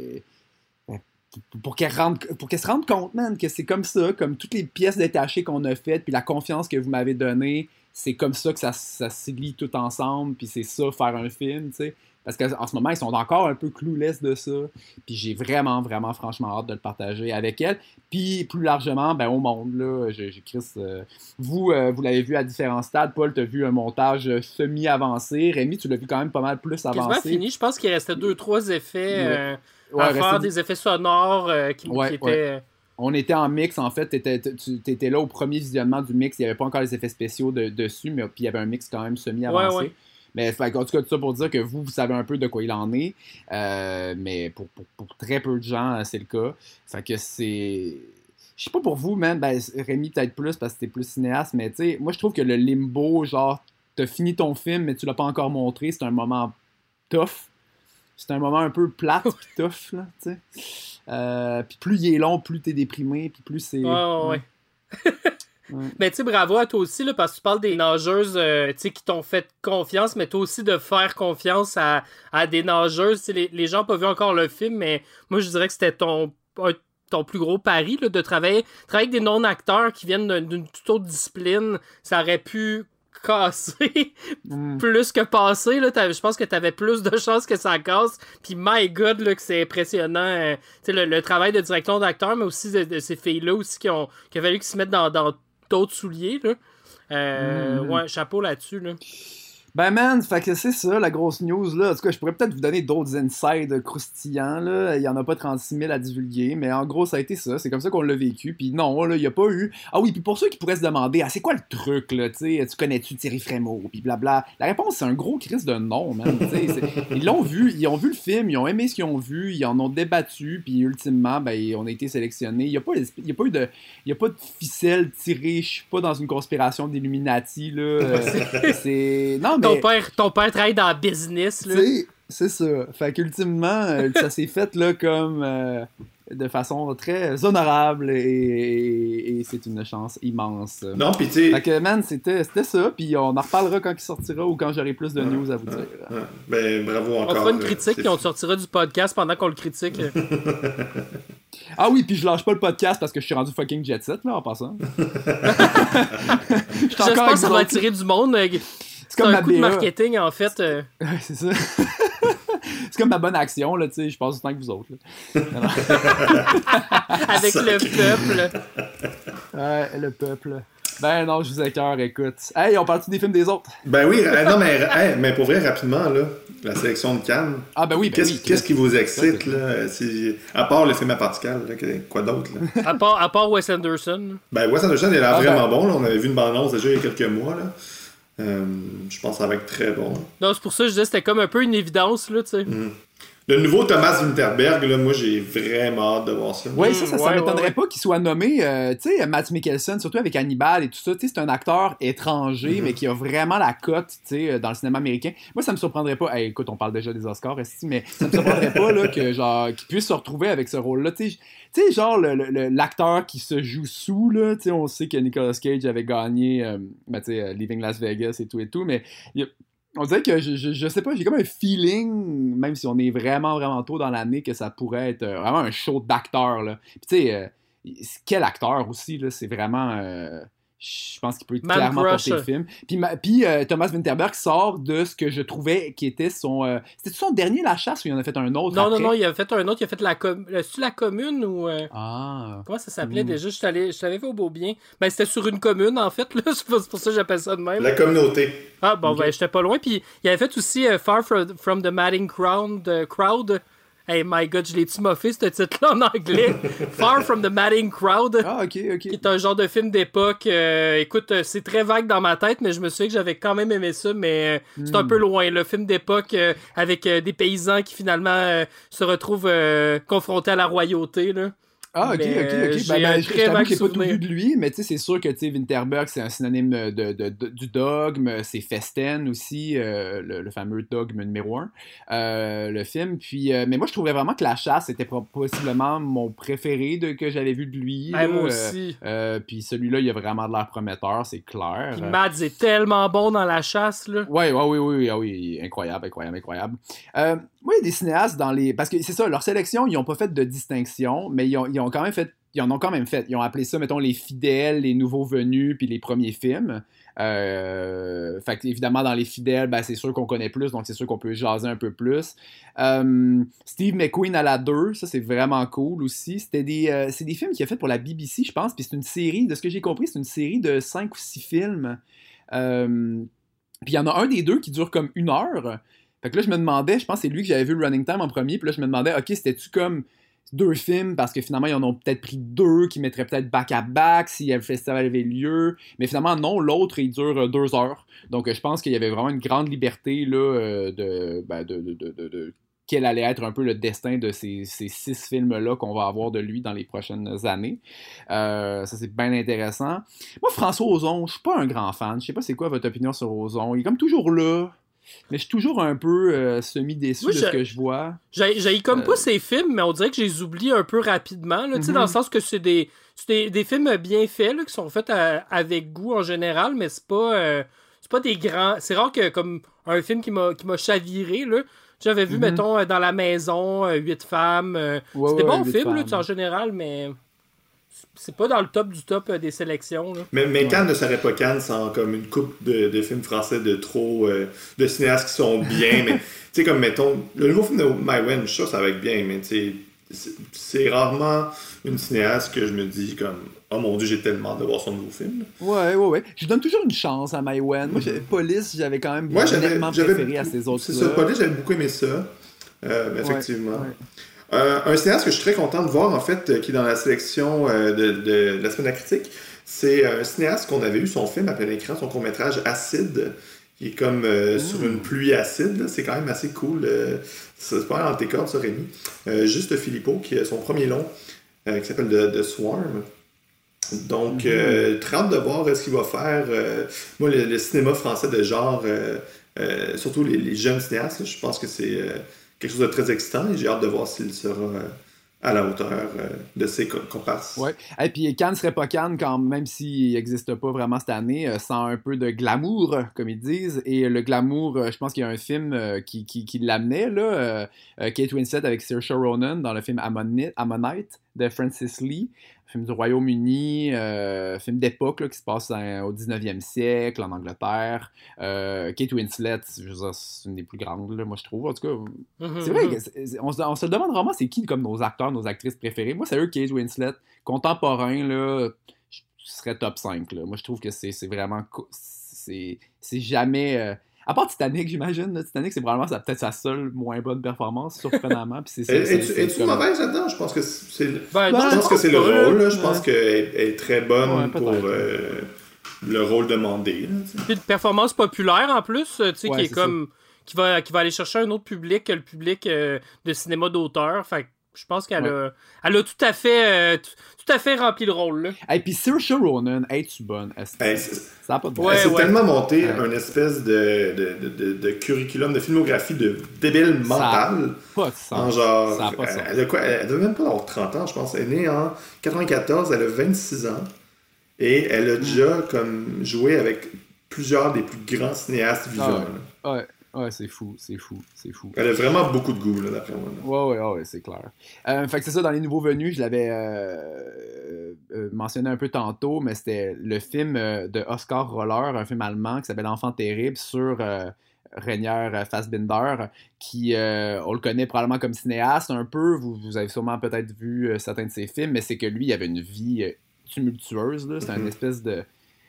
pour qu'elle se rende compte, man, que c'est comme ça, comme toutes les pièces détachées qu'on a faites, puis la confiance que vous m'avez donnée, c'est comme ça que ça se lie tout ensemble, puis c'est ça, faire un film, tu sais. Parce qu'en ce moment, ils sont encore un peu clueless de ça. Puis j'ai vraiment, vraiment, franchement hâte de le partager avec elle. Puis plus largement, au monde, là, j'ai Chris... vous l'avez vu à différents stades. Paul, t'as vu un montage semi-avancé. Rémi, tu l'as vu quand même pas mal plus avancé. Quasiment fini. Je pense qu'il restait 2-3 effets à faire, des effets sonores qui étaient... On était en mix, en fait. T'étais là au premier visionnement du mix. Il n'y avait pas encore les effets spéciaux dessus, mais puis il y avait un mix quand même semi-avancé. Ouais. Mais en tout cas, tout ça pour dire que vous savez un peu de quoi il en est. Mais pour très peu de gens, c'est le cas. Fait que c'est... Je sais pas pour vous, man. Rémi, peut-être plus parce que t'es plus cinéaste. Mais tu sais, moi, je trouve que le limbo, genre, t'as fini ton film, mais tu l'as pas encore montré, c'est un moment tough. C'est un moment un peu plate pis tough, là, tu sais. Puis plus il est long, plus t'es déprimé, puis plus c'est... Ouais. Mais tu sais, bravo à toi aussi, là, parce que tu parles des nageuses qui t'ont fait confiance, mais toi aussi de faire confiance à des nageuses. Les gens n'ont pas vu encore le film, mais moi, je dirais que c'était ton plus gros pari, là, de travailler avec des non-acteurs qui viennent d'une toute autre discipline. Ça aurait pu casser plus que passer. Je pense que tu avais plus de chances que ça casse. Puis, my God, là, que c'est impressionnant. Le travail de direction d'acteur, mais aussi de ces filles-là aussi qu'il a fallu qu'ils se mettent dans d'autres souliers, là. Ouais, chapeau là-dessus, là. Ben man, fait que c'est ça la grosse news là. En tout cas, je pourrais peut-être vous donner d'autres insides croustillants là. Il y en a pas 36 000 à divulguer, mais en gros ça a été ça. C'est comme ça qu'on l'a vécu. Puis non, là, il y a pas eu. Ah oui, puis pour ceux qui pourraient se demander, c'est quoi le truc là, tu sais, tu connais-tu Thierry Frémaux, puis blabla. La réponse c'est un gros crise de non, man. Ils l'ont vu, ils ont vu le film, ils ont aimé ce qu'ils ont vu, ils en ont débattu, puis ultimement, ben on a été sélectionnés. Il y a pas de ficelle tirée. Je suis pas dans une conspiration d'Illuminati là. C'est non. Ton père travaille dans le business, là. C'est ça. Fait qu'ultimement, ça s'est fait là comme de façon très honorable et c'est une chance immense. Non, pis tu sais... Fait que, man, c'était ça, puis on en reparlera quand il sortira ou quand j'aurai plus de news à vous dire. Ben, bravo encore. On fera une critique, puis on sortira du podcast pendant qu'on le critique. Ah oui, puis je lâche pas le podcast parce que je suis rendu fucking jet set, là, en passant. J'espère que ça va attirer du monde. C'est un coup de marketing, en fait. Ouais, c'est ça. C'est comme ma bonne action, là, tu sais, je passe du temps que vous autres. Avec le peuple. Ouais, le peuple. Ben non, je vous écœure, écoute. Hey, on parle-tu des films des autres? Ben oui, non, mais pour vrai, rapidement, là, la sélection de Cannes. Ah ben oui, qu'est-ce qui vous excite, là? À part le film à particules, quoi d'autre, là? À part Wes Anderson. Ben Wes Anderson, il a l'air vraiment bon, là. On avait vu une bande-annonce déjà il y a quelques mois, là. Je pense que ça va être très bon. Non, c'est pour ça que je disais que c'était comme un peu une évidence, là, tu sais. Le nouveau Thomas Winterberg, là, moi, j'ai vraiment hâte de voir ça. Oui, ça m'étonnerait pas qu'il soit nommé, tu sais, Matt Mikkelsen, surtout avec Hannibal et tout ça, tu sais, c'est un acteur étranger, mais qui a vraiment la cote, tu sais, dans le cinéma américain. Moi, ça me surprendrait pas, écoute, on parle déjà des Oscars, mais ça me surprendrait pas, là, que, genre, qu'il puisse se retrouver avec ce rôle-là, tu sais, genre, l'acteur qui se joue sous, là, tu sais, on sait que Nicolas Cage avait gagné, tu sais, Leaving Las Vegas et tout, mais on dirait que je sais pas, j'ai comme un feeling, même si on est vraiment, vraiment tôt dans l'année, que ça pourrait être vraiment un show d'acteurs, là. Puis tu sais, quel acteur aussi, là, c'est vraiment... je pense qu'il peut clairement porter le film. Puis Thomas Winterberg sort de ce que je trouvais qui était son... C'était son dernier La Chasse ou il en a fait un autre après? Non, il a fait un autre. Il a fait la commune ou... Ah. Comment ça s'appelait déjà? Je t'avais fait au beau bien. Ben, c'était sur une commune, en fait. Là. C'est pour ça que j'appelle ça de même. La communauté. Ah, bon, okay. Ben, j'étais pas loin. Puis il avait fait aussi Far from the Madding Crowd. Hey my god, je l'ai-tu moffé ce titre-là en anglais? Far from the Madding Crowd. Ah, ok. Qui est un genre de film d'époque. Écoute, c'est très vague dans ma tête, mais je me souviens que j'avais quand même aimé ça, mais c'est un peu loin. Le film d'époque avec des paysans qui finalement se retrouvent confrontés à la royauté, là. Ah, ok. Je t'avoue que j'ai pas tout vu de lui, mais tu sais, c'est sûr que Winterberg, c'est un synonyme du dogme, c'est Festen aussi, le fameux dogme numéro 1, le film. Puis, mais moi, je trouvais vraiment que La Chasse était possiblement mon préféré que j'avais vu de lui. Moi aussi. Puis celui-là, il a vraiment de l'air prometteur, c'est clair. Puis Mads est tellement bon dans La Chasse, là. Oui, incroyable. Moi, il y a des cinéastes dans les... Parce que c'est ça, leur sélection, ils n'ont pas fait de distinction, mais ils en ont quand même fait. Ils ont appelé ça, mettons, les fidèles, les nouveaux venus, puis les premiers films. Fait que, évidemment, dans les fidèles, ben, c'est sûr qu'on connaît plus, donc c'est sûr qu'on peut jaser un peu plus. Steve McQueen à la 2, ça, c'est vraiment cool aussi. C'est des films qu'il a fait pour la BBC, je pense, puis c'est une série, de ce que j'ai compris, c'est une série de 5 ou 6 films. Puis il y en a un des deux qui dure comme 1 heure. Fait que là, je me demandais, je pense que c'est lui que j'avais vu le running time en premier, puis là, je me demandais, ok, c'était-tu comme 2 films, parce que finalement, ils en ont peut-être pris 2 qui mettraient peut-être back-à-back si le festival avait lieu, mais finalement, non, l'autre, il dure 2 heures. Donc, je pense qu'il y avait vraiment une grande liberté, là, de quel allait être un peu le destin de ces 6 films-là qu'on va avoir de lui dans les prochaines années. Ça, c'est bien intéressant. Moi, François Ozon, je suis pas un grand fan. Je sais pas c'est quoi votre opinion sur Ozon. Il est comme toujours là. Mais je suis toujours un peu semi-déçu de ce que je vois. J'haïs comme pas ces films, mais on dirait que je les oublie un peu rapidement. Là, dans le sens que c'est des films bien faits, là, qui sont faits avec goût en général, mais c'est pas des grands... C'est rare que comme un film qui m'a chaviré, là. J'avais vu, mettons, Dans la maison, 8 femmes. C'est des bons films, là, en général, mais... C'est pas dans le top du top des sélections. Là. Mais Cannes ne serait pas Cannes sans comme une couple de films français de de cinéastes qui sont bien. Mais tu sais, comme mettons, le nouveau film de Maïwen, ça va être bien, mais tu sais, c'est rarement une cinéaste que je me dis comme « Oh mon Dieu, j'ai tellement hâte de voir son nouveau film. » Ouais. Je donne toujours une chance à Mai Wen. Moi, Police, j'avais quand même vraiment préféré à ces autres-là. C'est ça, Police, j'avais beaucoup aimé ça. Effectivement. Un cinéaste que je suis très content de voir, en fait, qui est dans la sélection de la semaine de la critique, c'est un cinéaste qu'on avait eu son film à plein écran, son court-métrage Acide, qui est comme sur une pluie acide. Là. C'est quand même assez cool. C'est pas dans tes cordes, ça, Rémi. Juste Philippot, qui a son premier long, qui s'appelle The Swarm. Donc, très hâte de voir ce qu'il va faire. Moi, le cinéma français de genre, surtout les jeunes cinéastes, là, je pense que c'est quelque chose de très excitant et j'ai hâte de voir s'il sera à la hauteur de ses comparses. Ouais. Et puis Cannes serait pas Cannes quand même s'il n'existe pas vraiment cette année, sans un peu de glamour, comme ils disent. Et le glamour, je pense qu'il y a un film qui l'amenait, là, Kate Winslet avec Saoirse Ronan dans le film Ammonite de Francis Lee. Film du Royaume-Uni, film d'époque là, qui se passe au 19e siècle en Angleterre. Kate Winslet, je veux dire, c'est une des plus grandes, là, moi je trouve. En tout cas, c'est vrai, on se demande vraiment c'est qui comme nos acteurs, nos actrices préférées. Moi, c'est eux, Kate Winslet, contemporain, là, je serais top 5. Là. Moi, je trouve que c'est vraiment... C'est jamais... À part Titanic, j'imagine. Là, Titanic, c'est probablement peut-être sa seule moins bonne performance, surprenamment. Es-tu mauvaise là-dedans? Je pense que c'est le rôle. Là. Je pense qu'elle est très bonne pour le rôle demandé. Là, puis une performance populaire en plus, qui est comme... Qui va aller chercher un autre public que le public de cinéma d'auteur. Fait je pense qu'elle a tout à fait rempli le rôle. Là. Et puis Saoirse Ronan, es-tu bonne? Ça n'a pas de bon. Elle s'est tellement monté une espèce de curriculum, de filmographie de débile mental. Ça n'a pas de sens. En genre, ça n'a pas de sens. Elle devait même pas avoir 30 ans, je pense. Elle est née en 94, elle a 26 ans. Et elle a déjà comme joué avec plusieurs des plus grands cinéastes vivants. Ouais, c'est fou. Elle a vraiment beaucoup de goût, là, d'après moi. Ouais, c'est clair. Fait que c'est ça, dans les nouveaux venus, je l'avais mentionné un peu tantôt, mais c'était le film de Oscar Roller, un film allemand qui s'appelle Enfant terrible, sur Rainier Fassbinder, qui, on le connaît probablement comme cinéaste un peu, vous avez sûrement peut-être vu certains de ses films, mais c'est que lui, il avait une vie tumultueuse, là. C'est une espèce de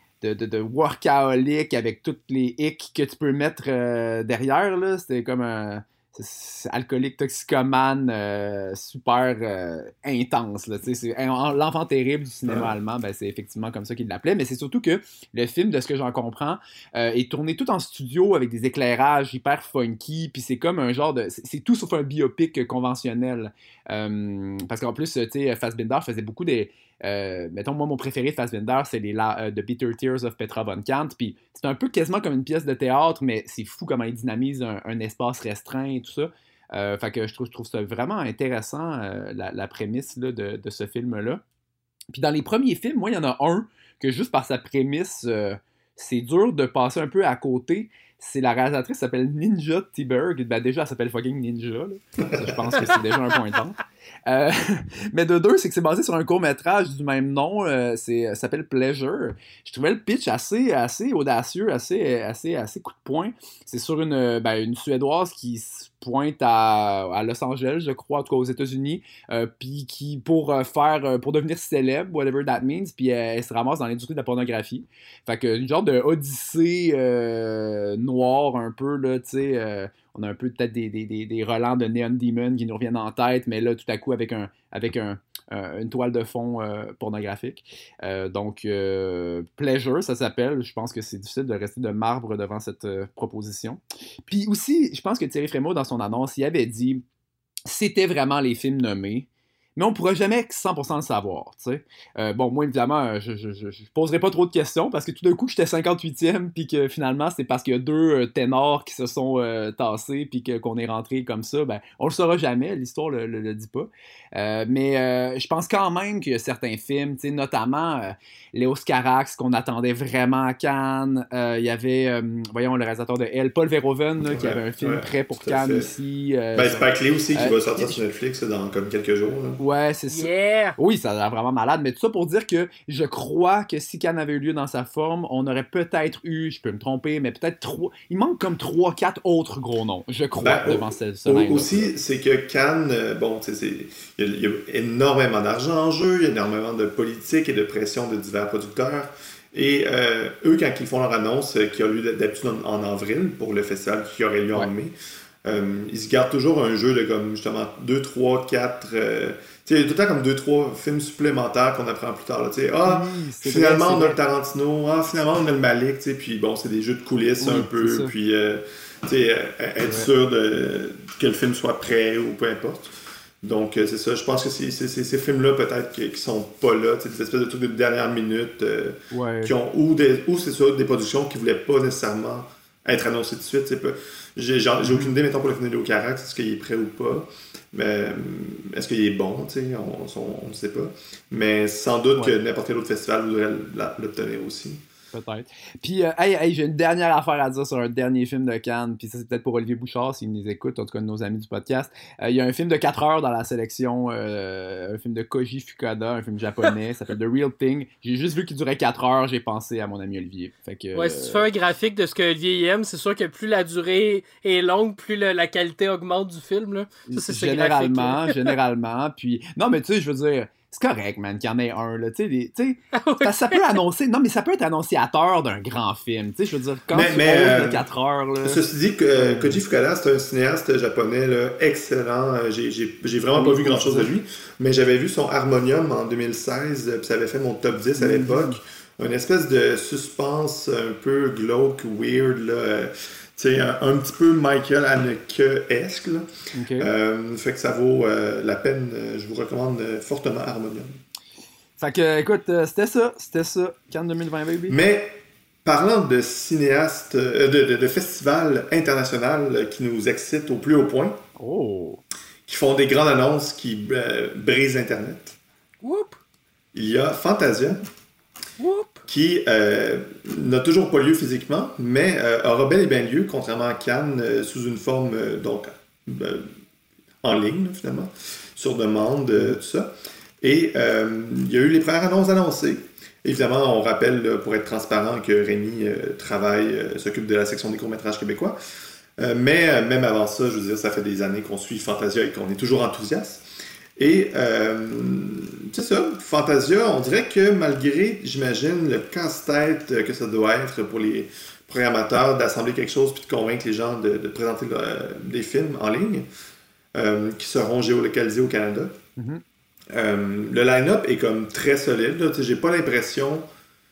workaholic avec toutes les hicks que tu peux mettre derrière, là. C'était comme un alcoolique toxicomane super intense, là. C'est l'enfant terrible du cinéma allemand, ben, c'est effectivement comme ça qu'il l'appelait, mais c'est surtout que le film, de ce que j'en comprends, est tourné tout en studio avec des éclairages hyper funky, puis c'est comme un genre de... C'est tout sauf un biopic conventionnel. Parce qu'en plus, tu sais, Fassbinder faisait beaucoup des... mettons, moi, mon préféré de Fassbinder, c'est les The Bitter Tears of Petra von Kant. Puis c'est un peu quasiment comme une pièce de théâtre, mais c'est fou comment il dynamise un espace restreint et tout ça. Fait que je trouve ça vraiment intéressant, la prémisse là, de ce film-là. Puis dans les premiers films, moi, il y en a un que juste par sa prémisse, c'est dur de passer un peu à côté. C'est la réalisatrice qui s'appelle Ninja Theberg. Ben déjà, elle s'appelle fucking Ninja. Là. Ça, je pense que c'est déjà un point de vente. Mais de deux, c'est que c'est basé sur un court-métrage du même nom. Ça s'appelle Pleasure. Je trouvais le pitch assez audacieux, assez coup de poing. C'est sur une Suédoise qui se pointe à Los Angeles, je crois, en tout cas aux États-Unis, puis qui pour devenir célèbre, whatever that means, puis elle se ramasse dans l'industrie de la pornographie. Fait que une genre de odyssée noire un peu, là, tu sais, on a un peu peut-être des relents de Neon Demon qui nous reviennent en tête, mais là, tout à coup, avec une toile de fond pornographique. Donc, Pleasure, ça s'appelle. Je pense que c'est difficile de rester de marbre devant cette proposition. Puis aussi, je pense que Thierry Frémaux, dans son annonce, il avait dit c'était vraiment les films nommés, mais on ne pourra jamais 100% le savoir, tu sais. Bon, moi, évidemment, je poserai pas trop de questions parce que tout d'un coup, j'étais 58e puis que finalement, c'est parce qu'il y a deux ténors qui se sont tassés puis qu'on est rentré comme ça. Ben, on le saura jamais, l'histoire le dit pas. Mais je pense quand même qu'il y a certains films, tu sais, notamment Léos Carax, qu'on attendait vraiment à Cannes. Il y avait, voyons, le réalisateur de Elle, Paul Verhoeven, là, qui avait un film prêt pour Cannes aussi. Ben, Spike Lee aussi, qui va sortir sur Netflix dans comme quelques jours. Là. Ouais, c'est ça. Yeah! Oui, ça a l'air vraiment malade, mais tout ça pour dire que je crois que si Cannes avait eu lieu dans sa forme, on aurait peut-être eu, je peux me tromper, mais peut-être trois. Il manque comme 3-4 autres gros noms, je crois, devant ce line-là. Aussi, c'est que Cannes, bon, tu sais, il y a énormément d'argent en jeu, il y a énormément de politique et de pression de divers producteurs. Et eux, quand ils font leur annonce, qui a lieu d'habitude en avril pour le festival qui aurait lieu en mai, ils se gardent toujours un jeu de comme justement 2, 3, 4. Tu sais, il y a tout le temps comme 2, 3 films supplémentaires qu'on apprend plus tard. Tu sais, finalement on a le Tarantino, finalement on a le Malik, tu sais, puis bon, c'est des jeux de coulisses un peu, puis tu sais, être sûr que le film soit prêt ou peu importe. Donc, c'est ça. Je pense que c'est ces films-là, peut-être, qui sont pas là. Des espèces de trucs de dernière minute qui ont. Ou c'est ça, des productions qui voulaient pas nécessairement être annoncées tout de suite. J'ai aucune idée, mettons, pour le film de Léo Carax, est-ce qu'il est prêt ou pas. Mais est-ce qu'il est bon, on ne sait pas. Mais sans doute que n'importe quel autre festival voudrait l'obtenir aussi. Peut-être. Puis, hey, j'ai une dernière affaire à dire sur un dernier film de Cannes. Puis ça, c'est peut-être pour Olivier Bouchard, s'il nous écoute, en tout cas de nos amis du podcast. Il y a un film de 4 heures dans la sélection, un film de Koji Fukuda, un film japonais, ça s'appelle The Real Thing. J'ai juste vu qu'il durait 4 heures, j'ai pensé à mon ami Olivier. Fait que, ouais, si tu fais un graphique de ce que Olivier aime, c'est sûr que plus la durée est longue, plus la qualité augmente du film. Là. Ça, c'est généralement. Puis, non, mais tu sais, je veux dire... C'est correct, man, qu'il y en ait un, là, tu sais, ça peut annoncer, non, mais ça peut être annonciateur d'un grand film, tu sais, je veux dire, quand tu poses de 4 heures, là... Ceci dit, Koji Fukuda, c'est un cinéaste japonais, là, excellent, j'ai vraiment pas vu grand-chose de lui, mais j'avais vu son Harmonium en 2016, puis ça avait fait mon top 10 à l'époque, une espèce de suspense un peu glauque, weird, là... C'est un petit peu Michael Haneke-esque. Fait que ça vaut la peine. Je vous recommande fortement Harmonium. Fait que, écoute, c'était ça. Cannes 2020, baby. Mais, parlant de cinéastes, de festivals internationaux qui nous excitent au plus haut point, qui font des grandes annonces qui brisent Internet, il y a Fantasia. Qui n'a toujours pas lieu physiquement, mais aura bel et bien lieu, contrairement à Cannes, sous une forme donc en ligne, finalement, sur demande, tout ça. Et il y a eu les premières annonces annoncées. Évidemment, on rappelle, pour être transparent, que Rémi s'occupe de la section des courts-métrages québécois. Mais même avant ça, je veux dire, ça fait des années qu'on suit Fantasia et qu'on est toujours enthousiaste. Et c'est ça, Fantasia, on dirait que malgré, j'imagine, le casse-tête que ça doit être pour les programmateurs d'assembler quelque chose puis de convaincre les gens de présenter des films en ligne qui seront géolocalisés au Canada. Le line-up est comme très solide. Là. J'ai pas l'impression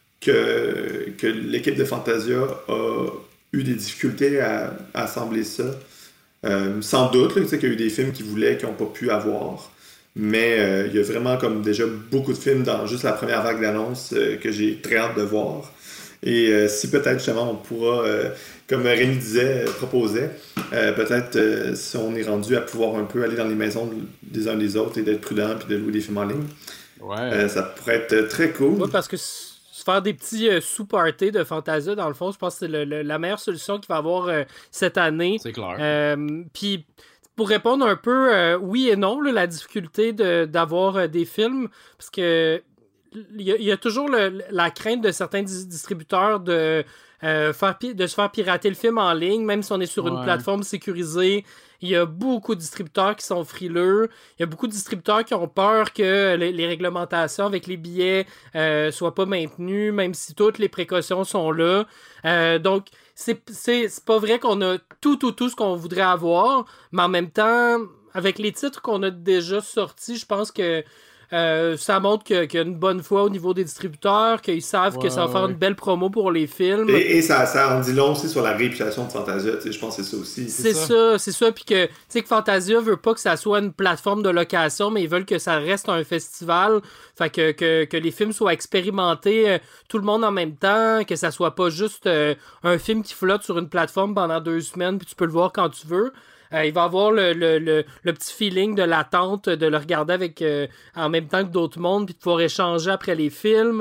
que l'équipe de Fantasia a eu des difficultés à assembler ça. Sans doute là, qu'il y a eu des films qu'ils voulaient qu'ils n'ont pas pu avoir. Mais il y a vraiment comme déjà beaucoup de films dans juste la première vague d'annonces que j'ai très hâte de voir. Et si peut-être justement on pourra, comme Rémi proposait, peut-être si on est rendu à pouvoir un peu aller dans les maisons des uns des autres et d'être prudent puis de louer des films en ligne, ça pourrait être très cool. Oui, parce que se faire des petits sous-parties de Fantasia, dans le fond, je pense que c'est la meilleure solution qu'il va y avoir cette année. C'est clair. Puis pour répondre un peu oui et non, là, la difficulté d'avoir des films, parce que il y a toujours la crainte de certains distributeurs de se faire pirater le film en ligne, même si on est sur une plateforme sécurisée. Il y a beaucoup de distributeurs qui sont frileux. Il y a beaucoup de distributeurs qui ont peur que les réglementations avec les billets soient pas maintenues, même si toutes les précautions sont là. Donc, c'est pas vrai qu'on a tout ce qu'on voudrait avoir, mais en même temps, avec les titres qu'on a déjà sortis, je pense que ça montre qu'il y a une bonne foi au niveau des distributeurs, qu'ils savent que ça va faire une belle promo pour les films. Et ça en dit long aussi sur la réputation de Fantasia, je pense que c'est ça aussi. C'est ça. Puis que Fantasia veut pas que ça soit une plateforme de location, mais ils veulent que ça reste un festival. Fait que les films soient expérimentés tout le monde en même temps, que ça soit pas juste un film qui flotte sur une plateforme pendant 2 semaines, puis tu peux le voir quand tu veux. Il va avoir le petit feeling de l'attente, de le regarder avec en même temps que d'autres mondes, puis de pouvoir échanger après les films.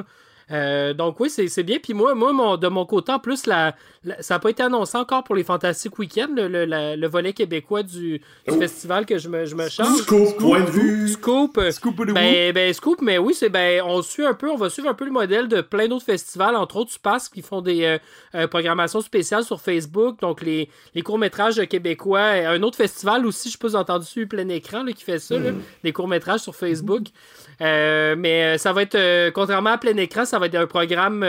Donc oui, c'est bien. Puis moi de mon côté, en plus, ça n'a pas été annoncé encore pour les Fantastiques Week-end, le volet québécois du festival que je me charge. Scoop, point de vue. Scoop, Scoop, mais oui, on va suivre un peu le modèle de plein d'autres festivals, entre autres Space, qui font des programmations spéciales sur Facebook, donc les courts-métrages québécois. Un autre festival aussi, je sais pas si vous avez entendu Plein Écran qui fait ça, des courts-métrages sur Facebook. Mais ça va être, contrairement à Plein Écran, ça va être un programme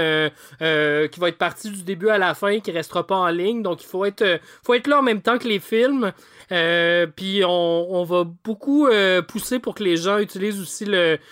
qui va être parti du début à la fin, qui restera pas en ligne. Donc, il faut être là en même temps que les films. Puis, on va beaucoup pousser pour que les gens utilisent aussi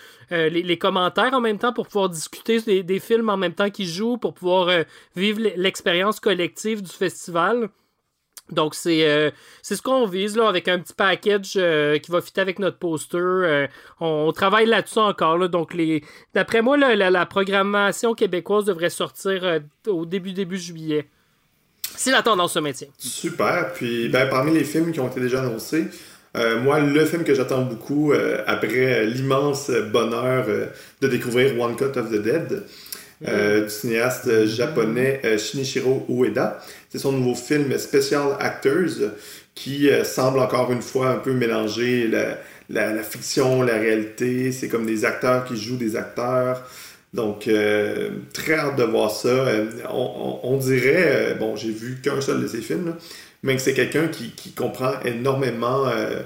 les commentaires en même temps pour pouvoir discuter des films en même temps qu'ils jouent, pour pouvoir vivre l'expérience collective du festival. Donc, c'est ce qu'on vise là, avec un petit package qui va fitter avec notre poster. On travaille là-dessus encore. Là, donc, d'après moi, la programmation québécoise devrait sortir au début juillet. Si la tendance se maintient. Super. Puis, parmi les films qui ont été déjà annoncés, moi, le film que j'attends beaucoup, après l'immense bonheur de découvrir One Cut of the Dead, du cinéaste japonais Shinichiro Ueda. C'est son nouveau film Special Actors qui semble encore une fois un peu mélanger la fiction, la réalité. C'est comme des acteurs qui jouent des acteurs. Donc, très hâte de voir ça. On dirait, j'ai vu qu'un seul de ces films, là, mais que c'est quelqu'un qui comprend énormément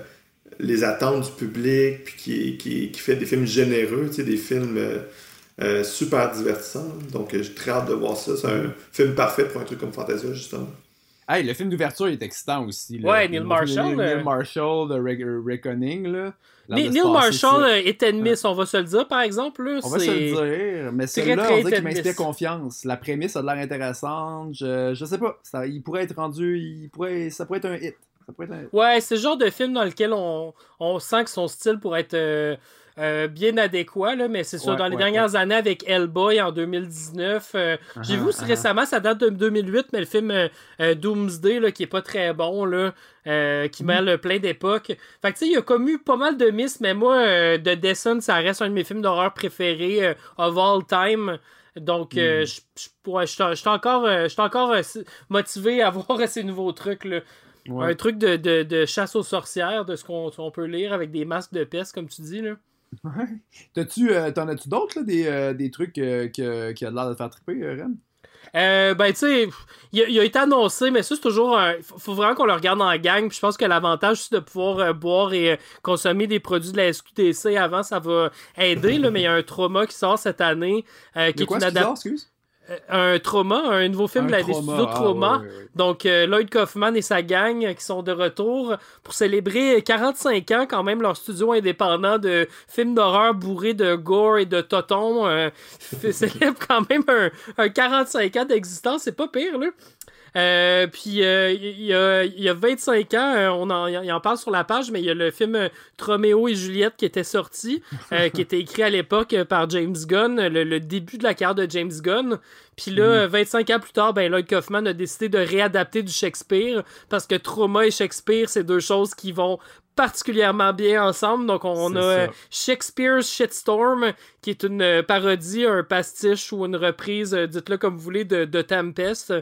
les attentes du public, puis qui fait des films généreux, tu sais, des films super divertissants. Donc, j'ai très hâte de voir ça. C'est un film parfait pour un truc comme Fantasia, justement. Hey, le film d'ouverture est excitant aussi. Là. Ouais, Neil Marshall. Neil Marshall, The Reckoning. Là. Neil Marshall est ennemi, on va se le dire, par exemple. Là, on va se le dire, mais celui-là, on dirait qu'il m'inspire confiance. La prémisse a de l'air intéressante. Je sais pas, il pourrait être rendu... ça pourrait être un hit. Ouais, c'est le genre de film dans lequel on sent que son style pourrait être bien adéquat, là, mais c'est sûr, dans les dernières années avec Hellboy en 2019, j'ai vu aussi récemment, ça date de 2008, mais le film Doomsday, là, qui est pas très bon, là, qui mêle plein d'époques. Fait que tu sais, il y a comme eu pas mal de miss, mais moi, The Descent, ça reste un de mes films d'horreur préférés of all time. Donc, je suis encore motivé à voir ces nouveaux trucs, là. Ouais. Un truc de chasse aux sorcières, de ce qu'on peut lire avec des masques de peste, comme tu dis, là. Ouais. T'en as-tu d'autres, là, des trucs qui a l'air de te faire triper, Ren? Tu sais, il a été annoncé, mais ça, c'est toujours faut vraiment qu'on le regarde en gang. Puis je pense que l'avantage, c'est de pouvoir boire et consommer des produits de la SQDC avant, ça va aider, là. Mais il y a un Trauma qui sort cette année. Qui est une adaptation. Un Trauma, un nouveau film des studios Trauma. Ouais. Donc, Lloyd Kaufman et sa gang qui sont de retour pour célébrer 45 ans, quand même, leur studio indépendant de films d'horreur bourrés de gore et de totons. Célèbre quand même un 45 ans d'existence, c'est pas pire, là. Puis il y a 25 ans, il en parle sur la page, mais il y a le film Roméo et Juliette qui était sorti, qui était écrit à l'époque par James Gunn, le début de la carrière de James Gunn. Puis là, 25 ans plus tard, Lloyd Kaufman a décidé de réadapter du Shakespeare, parce que Trauma et Shakespeare, c'est deux choses qui vont particulièrement bien ensemble. Donc on a Shakespeare's Shitstorm, qui est une parodie, un pastiche ou une reprise, dites-le comme vous voulez, de Tempest.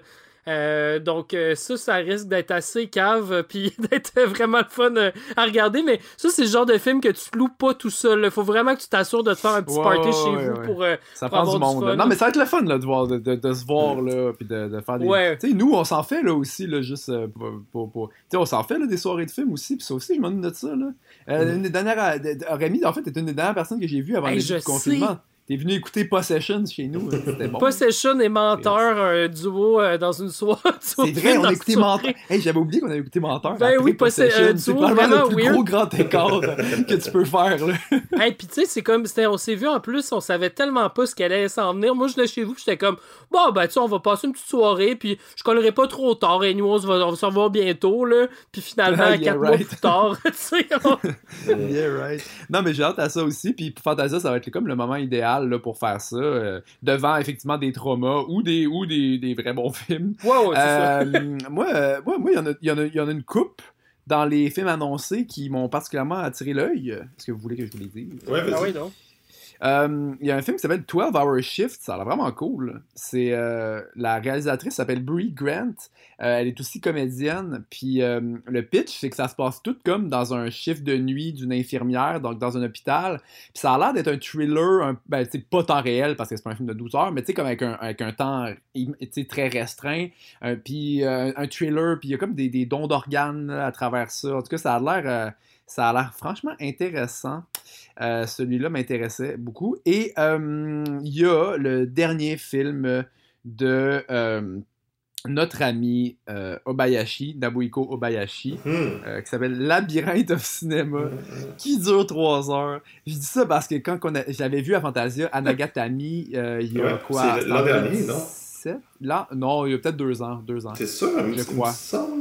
Donc ça risque d'être assez cave puis d'être vraiment le fun à regarder, mais ça c'est le genre de film que tu loues pas tout seul, il faut vraiment que tu t'assures de te faire un petit party chez vous pour ça prend du monde. Non mais ça va être le fun là, de se voir là, puis de faire des... Tu sais, nous on s'en fait là aussi là, juste pour... Tu sais, on s'en fait là, des soirées de films aussi, puis ça aussi je m'en de ça là. Une des dernières... Rémi en fait est une des dernières personnes que j'ai vues avant le début du confinement. T'es venu écouter Possession chez nous. C'était bon. Possession et Menteur, un duo dans une soirée. C'est vrai, on a écouté Menteur. Hey, j'avais oublié qu'on avait écouté Menteur. Ben oui, Possession. C'est probablement le plus gros grand écart que tu peux faire. Hey, puis tu sais, c'est comme, on s'est vu en plus, on savait tellement pas ce qu'elle allait s'en venir. Moi, je l'ai chez vous, j'étais comme, tu sais, on va passer une petite soirée, puis je collerai pas trop tard. Et nous, on va se revoir bientôt, là. Puis finalement, 4 mois plus tard, tu sais. Yeah, right. Non, mais j'ai hâte à ça aussi. Puis Fantasia, ça va être comme le moment idéal là, pour faire ça, devant effectivement des traumas ou des vrais bons films. Ouais, c'est ça. Moi, il y en a une couple dans les films annoncés qui m'ont particulièrement attiré l'œil. Est-ce que vous voulez que je vous les dise? Ouais, vas-y. Ah oui, non. Il y a un film qui s'appelle 12 Hour Shift, ça a l'air vraiment cool. C'est la réalisatrice s'appelle Brie Grant. Elle est aussi comédienne. Puis le pitch, c'est que ça se passe tout comme dans un shift de nuit d'une infirmière, donc dans un hôpital. Puis ça a l'air d'être un thriller, pas temps réel parce que c'est pas un film de 12 heures, mais comme avec un temps très restreint. Puis un thriller, puis il y a comme des dons d'organes à travers ça. En tout cas, ça a l'air franchement intéressant. Celui-là m'intéressait beaucoup. Et il y a le dernier film de notre ami Obayashi, Nobuhiko Obayashi, qui s'appelle Labyrinthe of Cinema, qui dure 3 heures. Je dis ça parce que quand j'avais vu à Fantasia Anagatami, il y a quoi? C'est l'an dernier, non? Là, non, il y a peut-être 2 ans. C'est sûr, je crois.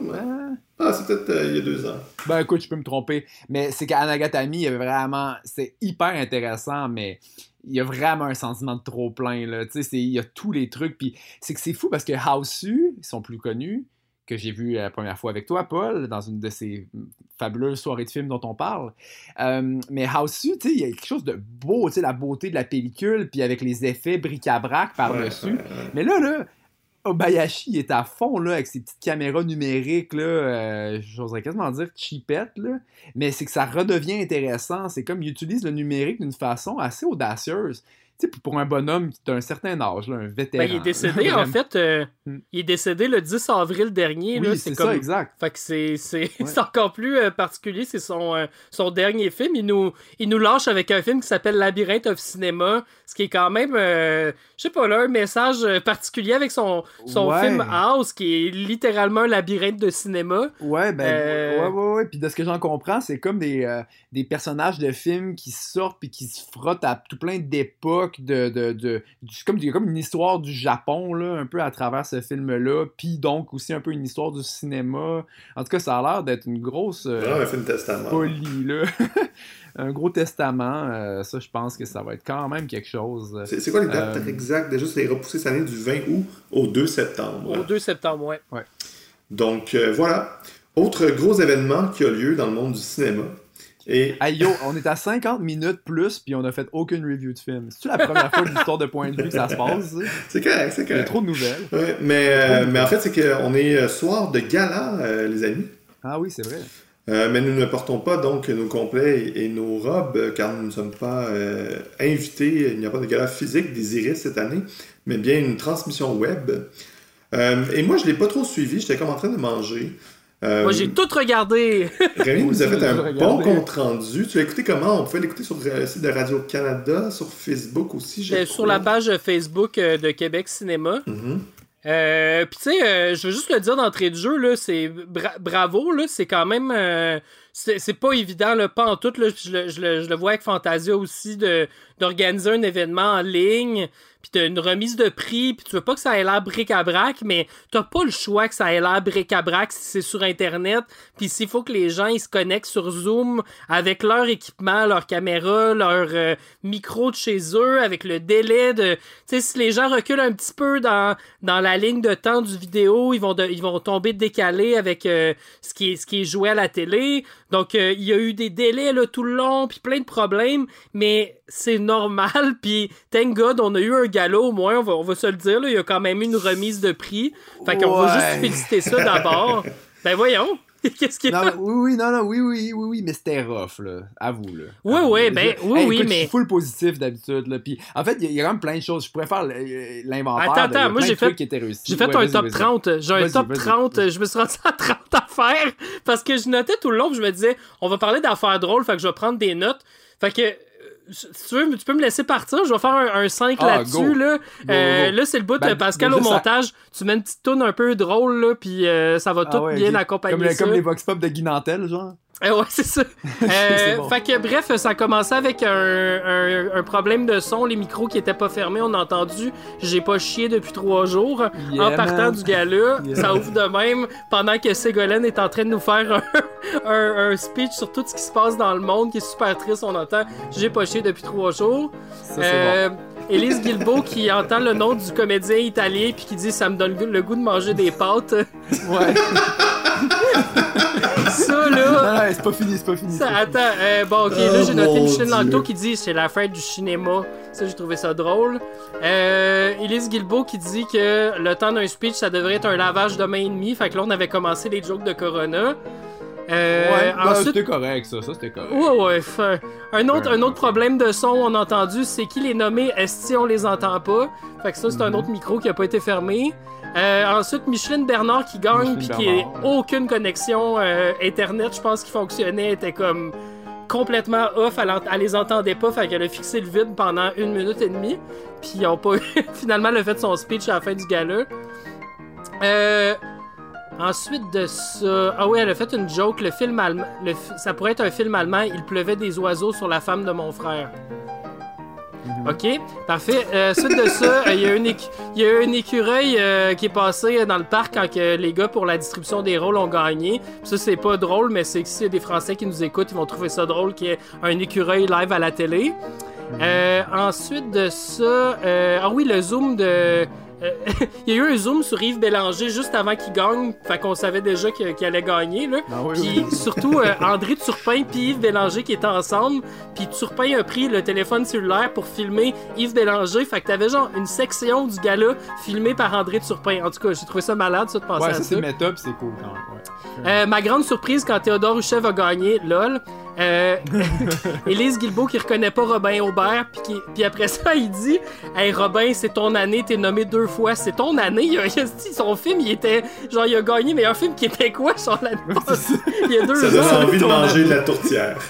C'est peut-être il y a 2 ans. Ben écoute, je peux me tromper. Mais c'est qu'à Anagatami, il y avait vraiment... C'est hyper intéressant, mais il y a vraiment un sentiment de trop-plein, là. Tu sais, il y a tous les trucs. Puis c'est que c'est fou parce que Hausu, ils sont plus connus, que j'ai vu la première fois avec toi, Paul, dans une de ces fabuleuses soirées de films dont on parle. Mais Hausu, tu sais, il y a quelque chose de beau, tu sais, la beauté de la pellicule, puis avec les effets bric-à-brac par-dessus. Mais là, Obayashi est à fond, là, avec ses petites caméras numériques, là, j'oserais quasiment dire cheapette, là. Mais c'est que ça redevient intéressant. C'est comme il utilise le numérique d'une façon assez audacieuse. Tu sais, pour un bonhomme qui a un certain âge, là, un vétéran. Ben, il est décédé, en fait. Il est décédé le 10 avril dernier. Oui, là, c'est comme... ça, exact. Fait que c'est encore plus particulier. C'est son dernier film. Il nous lâche avec un film qui s'appelle Labyrinthe of Cinema, ce qui est quand même, je sais pas là, un message particulier avec son film House, qui est littéralement un labyrinthe de cinéma. Ouais. Puis de ce que j'en comprends, c'est comme des personnages de films qui sortent puis qui se frottent à tout plein d'époques. Il y a comme une histoire du Japon là, un peu à travers ce film-là, puis donc aussi un peu une histoire du cinéma. En tout cas, ça a l'air d'être une grosse un film testament. Folie, là. Un gros testament. Ça, je pense que ça va être quand même quelque chose. C'est quoi les dates exactes? Déjà, c'est repoussé cette année du 20 août au 2 septembre. Au 2 septembre, ouais. Donc, voilà. Autre gros événement qui a lieu dans le monde du cinéma. Yo, on est à 50 minutes plus, puis on a fait aucune review de film. C'est-tu la première fois de l'histoire de Point de vue que ça se passe? C'est correct. Il y a trop de nouvelles. Ouais, mais en fait, c'est qu'on est soir de gala, les amis. Ah oui, c'est vrai. Mais nous ne portons pas donc nos complets et nos robes, car nous ne sommes pas invités. Il n'y a pas de gala physique des Iris cette année, mais bien une transmission web. Et moi, je ne l'ai pas trop suivi. J'étais comme en train de manger. Moi, j'ai tout regardé. Rémi nous a fait un bon compte rendu. Tu l'as écouté comment? On pouvait l'écouter sur le site de Radio-Canada, sur Facebook aussi. Sur la page Facebook de Québec Cinéma. Puis tu sais, je veux juste le dire d'entrée de jeu, là, c'est bravo, là, c'est quand même... c'est pas évident, là, pas en tout. Là, je le vois avec Fantasia aussi, d'organiser un événement en ligne, puis t'as une remise de prix, puis tu veux pas que ça ait l'air bric-à-brac, mais t'as pas le choix que ça ait l'air bric-à-brac si c'est sur Internet, puis s'il faut que les gens ils se connectent sur Zoom avec leur équipement, leur caméra, leur micro de chez eux, avec le délai de... Tu sais, si les gens reculent un petit peu dans la ligne de temps du vidéo, ils vont tomber décalés avec ce qui est joué à la télé. Donc, il y a eu des délais là, tout le long, puis plein de problèmes, mais c'est normal, puis thank God, on a eu un gala au moins, on va se le dire, là, il y a quand même eu une remise de prix, fait qu'on va juste féliciter ça d'abord. Ben voyons, qu'est-ce qu'il y a? Oui, mais c'était rough, là, avoue, là. Oui, écoute, mais... Je suis full positif d'habitude, là, puis en fait, il y a quand même plein de choses, je pourrais faire l'inventaire. Attends, moi j'ai fait un top 30, j'ai un top 30, vas-y. Je me suis rendu à 30 affaires, parce que je notais tout le long, je me disais, on va parler d'affaires drôles, fait que je vais prendre des notes, fait que... Si tu veux, tu peux me laisser partir, je vais faire un 5 là-dessus. Là, là c'est le bout de Pascal au montage. Tu mets une petite toune un peu drôle, là, puis ça va tout bien accompagner ça. Comme les vox pop de Guy Nantel, genre. Ouais, c'est ça. Bon. Fait que bref, ça a commencé avec un problème de son, les micros qui étaient pas fermés, on a entendu. J'ai pas chié depuis 3 jours. En partant du gala, ça ouvre de même pendant que Ségolène est en train de nous faire un speech sur tout ce qui se passe dans le monde, qui est super triste, on entend. J'ai pas chié depuis 3 jours. Ça, c'est bon. Élise Guilbeault qui entend le nom du comédien italien puis qui dit ça me donne le goût de manger des pâtes. Ouais. Ça, là... Non, c'est pas fini. Ça, attends, bon, ok, là, j'ai noté mon Micheline Dieu. Langto qui dit « C'est la fête du cinéma ». Ça, j'ai trouvé ça drôle. Élise Guilbeault qui dit que le temps d'un speech, ça devrait être un lavage de main et demi. Fait que là, on avait commencé les jokes de Corona. Ensuite... c'était correct, ça c'était correct. Ouais. Un autre problème de son, on a entendu, c'est qui les nommés Esti, on les entend pas. Fait que ça, c'est un autre micro qui a pas été fermé. Ensuite, Micheline Bernard qui gagne, puis qui n'a aucune connexion Internet, je pense, qui fonctionnait, était comme complètement off, elle les entendait pas, fait qu'elle a fixé le vide pendant 1 minute et demie, puis ils ont pas finalement le fait son speech à la fin du gala. Ensuite de ça... Ah oui, elle a fait une joke, le film allemand... Ça pourrait être un film allemand, il pleuvait des oiseaux sur la femme de mon frère. Ok, parfait. Suite de ça, il y a un écureuil qui est passé dans le parc quand que les gars pour la distribution des rôles ont gagné. Puis ça, c'est pas drôle, mais c'est que s'il y a des Français qui nous écoutent, ils vont trouver ça drôle qu'il y ait un écureuil live à la télé. Ensuite de ça... ah oui, le zoom de... il y a eu un zoom sur Yves Bélanger juste avant qu'il gagne, fait qu'on savait déjà qu'il allait gagner là. Puis surtout André Turpin puis Yves Bélanger qui étaient ensemble, puis Turpin a pris le téléphone cellulaire pour filmer Yves Bélanger, fait que t'avais genre une section du gala filmée par André Turpin. En tout cas, j'ai trouvé ça malade ça de penser à ça. Ouais, ça c'est méta pis c'est cool quand même. Ma grande surprise quand Théodore Huchev a gagné, lol. Élise Guilbeault qui reconnaît pas Robin Aubert, puis après ça il dit hey Robin, c'est ton année, t'es nommé 2 fois, c'est ton année. Il a dit son film, il était genre il a gagné meilleur film québécois sur l'année passée. Il y a 2 ans. Ça donne envie de manger de la tourtière.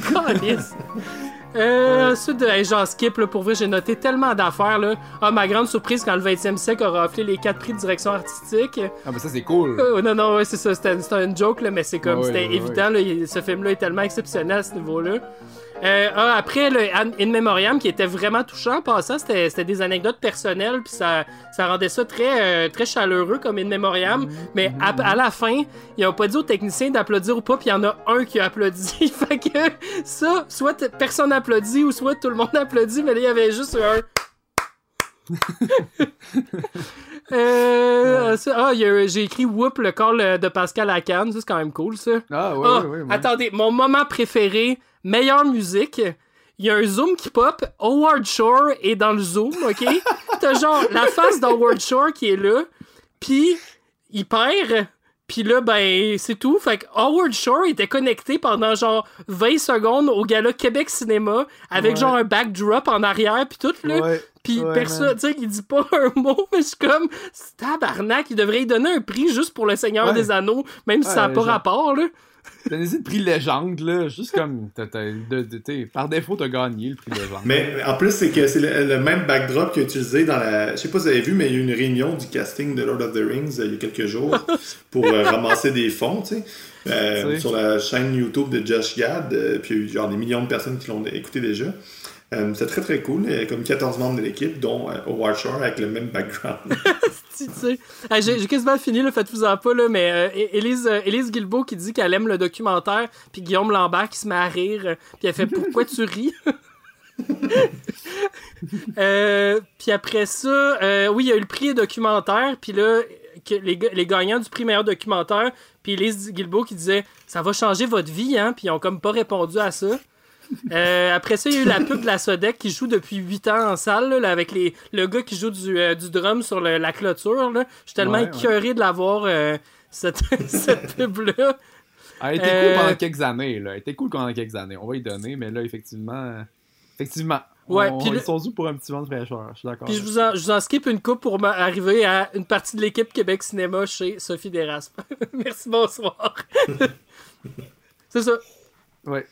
Ensuite, j'en skip là, pour vrai, j'ai noté tellement d'affaires là. Ah, ma grande surprise quand le 20e siècle a raflé les 4 prix de direction artistique. Ah, mais ça c'est cool. Non, ouais, c'est ça, c'était une joke là, mais c'est comme, c'était évident là, ce film-là est tellement exceptionnel à ce niveau-là. Après, le In Memoriam qui était vraiment touchant en passant, c'était des anecdotes personnelles, puis ça rendait ça très, très chaleureux comme In Memoriam, mais à la fin, ils ont pas dit aux techniciens d'applaudir ou pas, puis il y en a un qui a applaudi. Fait que ça, soit personne applaudit ou soit tout le monde applaudit, mais là, il y avait juste un... j'ai écrit Whoop, le call de Pascal Lacan, ça c'est quand même cool ça. Ouais. Attendez, mon moment préféré, meilleure musique, il y a un zoom qui pop, Howard Shore est dans le zoom, ok? T'as genre la face d'Howard Shore qui est là, pis il perd, pis là ben c'est tout, fait que Howard Shore était connecté pendant genre 20 secondes au gala Québec Cinéma, avec genre un backdrop en arrière pis tout là. Pis personne, tu sais, il dit pas un mot, mais je suis comme, tabarnak, il devrait y donner un prix juste pour le Seigneur des Anneaux, même si ça n'a pas rapport, là. Donnez-y le prix légende, là, juste comme, par défaut, t'as gagné le prix légende. Mais en plus, c'est que c'est le même backdrop qu'il a utilisé dans la... Je sais pas si vous avez vu, mais il y a eu une réunion du casting de Lord of the Rings il y a quelques jours pour ramasser des fonds, tu sais, sur la chaîne YouTube de Josh Gad, puis il y a eu genre des millions de personnes qui l'ont écouté déjà. C'est très très cool, comme 14 membres de l'équipe, dont Howard Shore avec le même background. Tu sais, j'ai quasiment fini, là, faites-vous-en pas, là, mais Élise Guilbeault qui dit qu'elle aime le documentaire, puis Guillaume Lambert qui se met à rire, puis elle fait « Pourquoi tu ris? » Puis après ça, oui, il y a eu le prix documentaire, puis là, les gagnants du prix meilleur documentaire, puis Élise Guilbeault qui disait « Ça va changer votre vie, hein? » Puis ils ont comme pas répondu à ça. Après ça, il y a eu la pub de la Sodec qui joue depuis 8 ans en salle, là, avec le gars qui joue du drum sur la clôture. Là. Je suis tellement écœuré de l'avoir, cette pub-là. Elle était cool pendant quelques années. Là. Elle était cool pendant quelques années. On va y donner, mais là, effectivement, ouais, ils sont où pour un petit vent de fraîcheur. Je suis d'accord. Puis je vous en skip une coupe pour arriver à une partie de l'équipe Québec Cinéma chez Sophie Desrasmes. Merci, bonsoir. C'est ça. Ouais.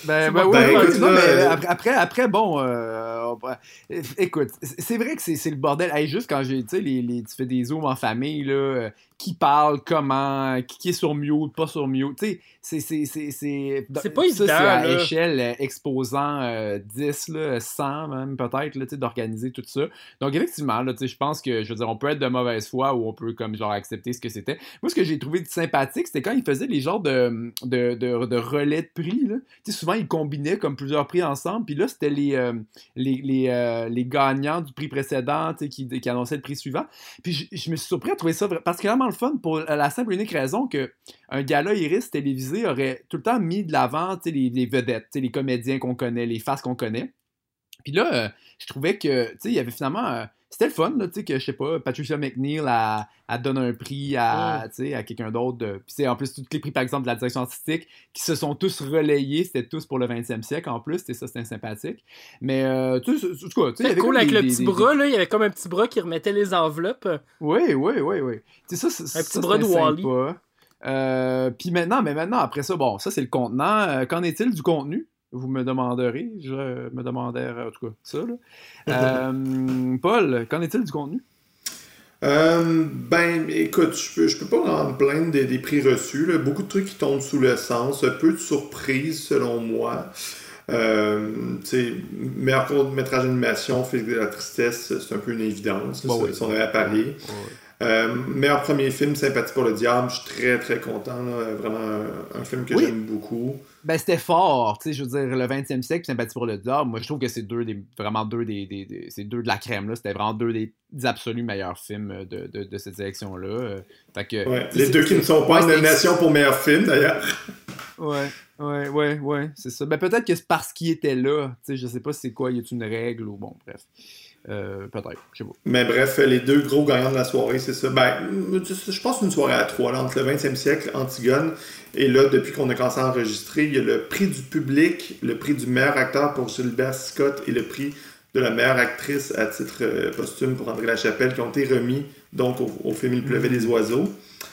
Après, bon, écoute, c'est vrai que c'est le bordel. Hey, juste quand tu fais des zooms en famille, là, qui parle, comment, qui est sur mute, pas sur mute, tu sais, c'est pas évident, c'est à là. échelle exposant 10, là, 100 même peut-être, là, tu sais, d'organiser tout ça. Donc effectivement, là, tu sais, je pense que, je veux dire, on peut être de mauvaise foi ou on peut comme genre accepter ce que c'était. Moi, ce que j'ai trouvé sympathique, c'était quand ils faisaient les genres de relais de prix prix, là. Tu sais, souvent, ils combinaient comme plusieurs prix ensemble, puis là, c'était les gagnants du prix précédent, tu sais, qui annonçaient le prix suivant. Puis je me suis surpris à trouver ça particulièrement le fun pour la simple et unique raison qu'un gala Iris télévisé aurait tout le temps mis de l'avant, tu sais, les vedettes, tu sais, les comédiens qu'on connaît, les faces qu'on connaît. Puis là, je trouvais que, tu sais, il y avait finalement... c'était le fun, là, tu sais, que, je sais pas, Patricia McNeil, elle donne un prix à quelqu'un d'autre. Puis c'est en plus, tous les prix, par exemple, de la direction artistique, qui se sont tous relayés, c'était tous pour le 20e siècle, en plus, c'était sympathique. Mais, tu sais, en tout cas, tu sais... C'est cool, avec le petit bras, là, il y avait comme un petit bras qui remettait les enveloppes. Oui. Tu sais, ça, un petit bras de Wall-E. Puis maintenant, après ça, bon, ça, c'est le contenant. Qu'en est-il du contenu? Vous me demanderez, je me demandais en tout cas ça. Là. Paul, qu'en est-il du contenu? Écoute, je peux pas en plaindre des prix reçus. Là. Beaucoup de trucs qui tombent sous le sens, un peu de surprise selon moi. Meilleur court métrage d'animation, Fils de la tristesse, c'est un peu une évidence. Si on avait à parier. Meilleur premier film, Sympathie pour le diable, je suis très très content. Là. Vraiment un film que j'aime beaucoup. Ben, c'était fort, tu sais, je veux dire, le 20e siècle, Sympathie pour le diable, moi je trouve que c'est vraiment deux de la crème, là. C'était vraiment deux des absolus meilleurs films de cette sélection-là. Fait que, les deux qui ne sont pas en nomination pour meilleur film, d'ailleurs. Ouais, c'est ça. Ben, peut-être que c'est parce qu'il était là, tu sais, je sais pas c'est quoi, y a-t-il une règle ou bon, bref. Peut-être, je sais pas. Mais bref, les deux gros gagnants de la soirée, c'est ça. Je pense une soirée à trois, là, entre le 20e siècle, Antigone, et là, depuis qu'on a commencé à enregistrer, il y a le prix du public, le prix du meilleur acteur pour Gilbert Scott et le prix de la meilleure actrice à titre posthume pour André Lachapelle qui ont été remis donc au film Il pleuvait des oiseaux.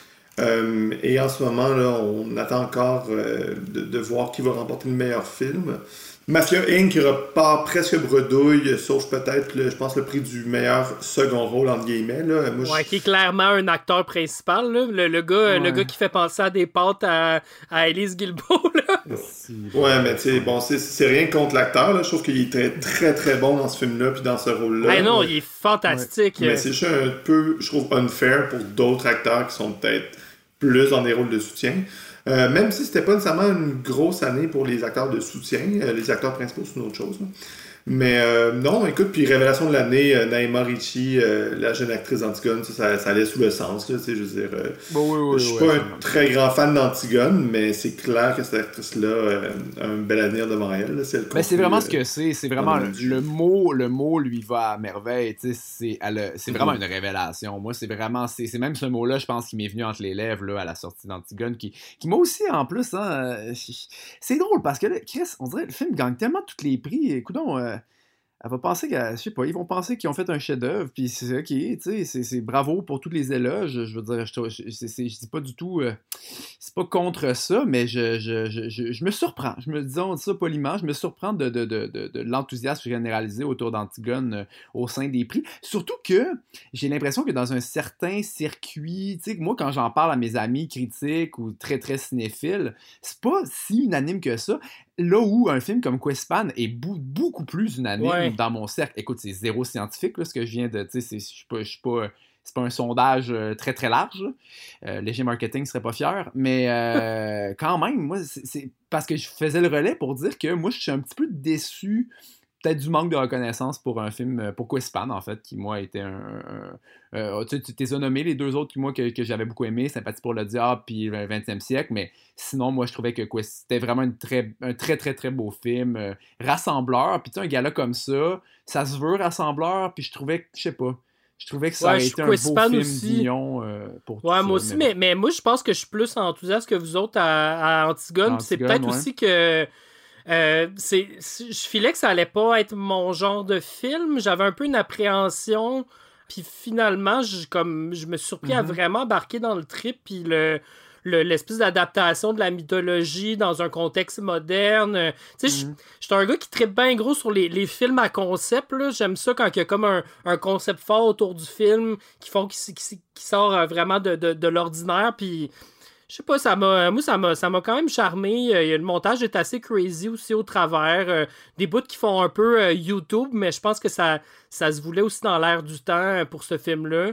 Et en ce moment, là, on attend encore de voir qui va remporter le meilleur film. Mafia Inc. repart presque bredouille, sauf peut-être, je pense, le prix du meilleur second rôle, entre guillemets. Là. Moi, qui est clairement un acteur principal. Là. Le gars qui fait penser à des pâtes à Élise Guilbeault. Là. Ouais, mais tu sais, bon, c'est rien contre l'acteur. Là. Je trouve qu'il est très, très, très bon dans ce film-là puis dans ce rôle-là. Non, il est fantastique. Mais c'est juste un peu, je trouve, unfair pour d'autres acteurs qui sont peut-être plus dans des rôles de soutien. Même si c'était pas nécessairement une grosse année pour les acteurs de soutien, les acteurs principaux, c'est une autre chose. Là. Mais non, écoute, puis révélation de l'année, Naïma Ricci, la jeune actrice d'Antigone, ça allait sous le sens, là, je veux dire. Je suis pas un très grand fan d'Antigone, mais c'est clair que cette actrice-là a un bel avenir devant elle. Là, c'est vraiment ce que c'est. C'est vraiment le mot lui va à merveille. C'est vraiment une révélation. Moi, c'est même ce mot-là, je pense, qui m'est venu entre les lèvres là, à la sortie d'Antigone, qui m'a aussi, en plus, c'est drôle parce que là, Chris, on dirait que le film gagne tellement tous les prix. Écoute donc, elle va penser je sais pas, ils vont penser qu'ils ont fait un chef-d'œuvre, puis c'est ok, tu sais, c'est bravo pour tous les éloges. Je veux dire, je dis pas du tout, c'est pas contre ça, mais je me surprends. Disons ça poliment, je me surprends de l'enthousiasme généralisé autour d'Antigone au sein des prix. Surtout que j'ai l'impression que dans un certain circuit, tu sais, moi quand j'en parle à mes amis critiques ou très très cinéphiles, c'est pas si unanime que ça. Là où un film comme Quespan est beaucoup plus unanime dans mon cercle. Écoute, c'est zéro scientifique, là, ce que je viens de... Tu sais, c'est pas un sondage très très large. Léger marketing serait pas fier. Mais quand même, moi, c'est parce que je faisais le relais pour dire que moi, je suis un petit peu déçu peut-être du manque de reconnaissance pour un film, pour Quespan, en fait, qui, moi, était tu t'es nommé les deux autres que j'avais beaucoup aimé, Sympathie pour le diable puis le 20e siècle, mais sinon, moi, je trouvais que c'était vraiment un très, très, très beau film, rassembleur, puis tu sais, un gars-là comme ça se veut rassembleur, puis je trouvais que, je sais pas, ça aurait été un beau film Dion pour tout ça. Moi aussi, mais moi, je pense que je suis plus enthousiaste que vous autres à Antigone, puis c'est peut-être aussi que je filais que ça allait pas être mon genre de film. J'avais un peu une appréhension. Puis finalement, je me suis surpris à vraiment embarquer dans le trip. Puis l'espèce d'adaptation de la mythologie dans un contexte moderne. Tu sais, je suis un gars qui trippe bien gros sur les films à concept. Là. J'aime ça quand il y a comme un concept fort autour du film qui sort vraiment de l'ordinaire. Puis je sais pas, ça m'a quand même charmé. Le montage est assez crazy aussi au travers. Des bouts qui font un peu YouTube, mais je pense que ça se voulait aussi dans l'air du temps pour ce film-là.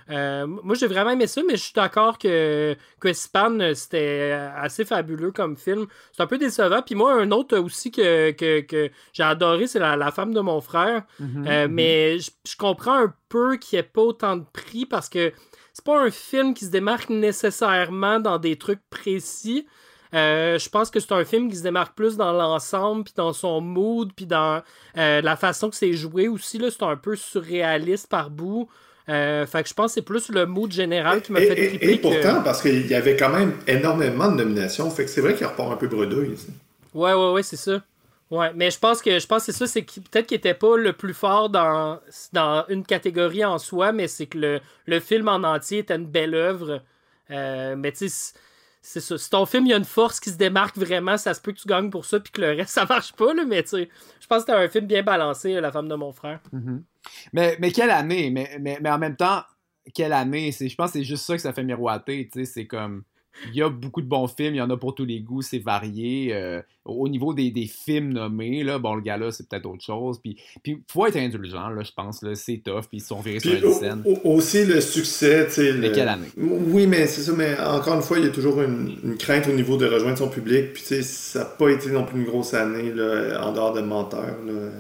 Moi, j'ai vraiment aimé ça, mais je suis d'accord que Span, c'était assez fabuleux comme film. C'est un peu décevant. Puis moi, un autre aussi que j'ai adoré, c'est la femme de mon frère. Mais je comprends un peu qu'il n'y ait pas autant de prix parce que c'est pas un film qui se démarque nécessairement dans des trucs précis. Je pense que c'est un film qui se démarque plus dans l'ensemble, puis dans son mood, puis dans la façon que c'est joué aussi. Là, c'est un peu surréaliste par bout. Fait que je pense que c'est plus le mood général qui m'a fait triper. Et pourtant, parce qu'il y avait quand même énormément de nominations, fait que c'est vrai qu'il repart un peu bredouille. Ouais, c'est ça. Ouais, mais je pense que c'est ça, c'est peut-être qu'il était pas le plus fort dans une catégorie en soi, mais c'est que le film en entier était une belle œuvre. Mais tu sais, c'est ça. Si ton film, il y a une force qui se démarque vraiment, ça se peut que tu gagnes pour ça, puis que le reste, ça marche pas, là, mais tu sais, je pense que c'était un film bien balancé, La femme de mon frère. Mais quelle année? Mais en même temps, quelle année? Je pense que c'est juste ça que ça fait miroiter, tu sais, c'est comme... Il y a beaucoup de bons films, il y en a pour tous les goûts, c'est varié. Au niveau des films nommés, là, bon, le gars-là, c'est peut-être autre chose. Puis faut être indulgent, là, je pense. Là, c'est tough, puis ils sont virés sur une scène. Aussi, le succès, tu sais... Mais quelle année? Oui, mais c'est ça, mais encore une fois, il y a toujours une crainte au niveau de rejoindre son public. Puis, tu sais, ça n'a pas été non plus une grosse année, là, en dehors de Menteur, là.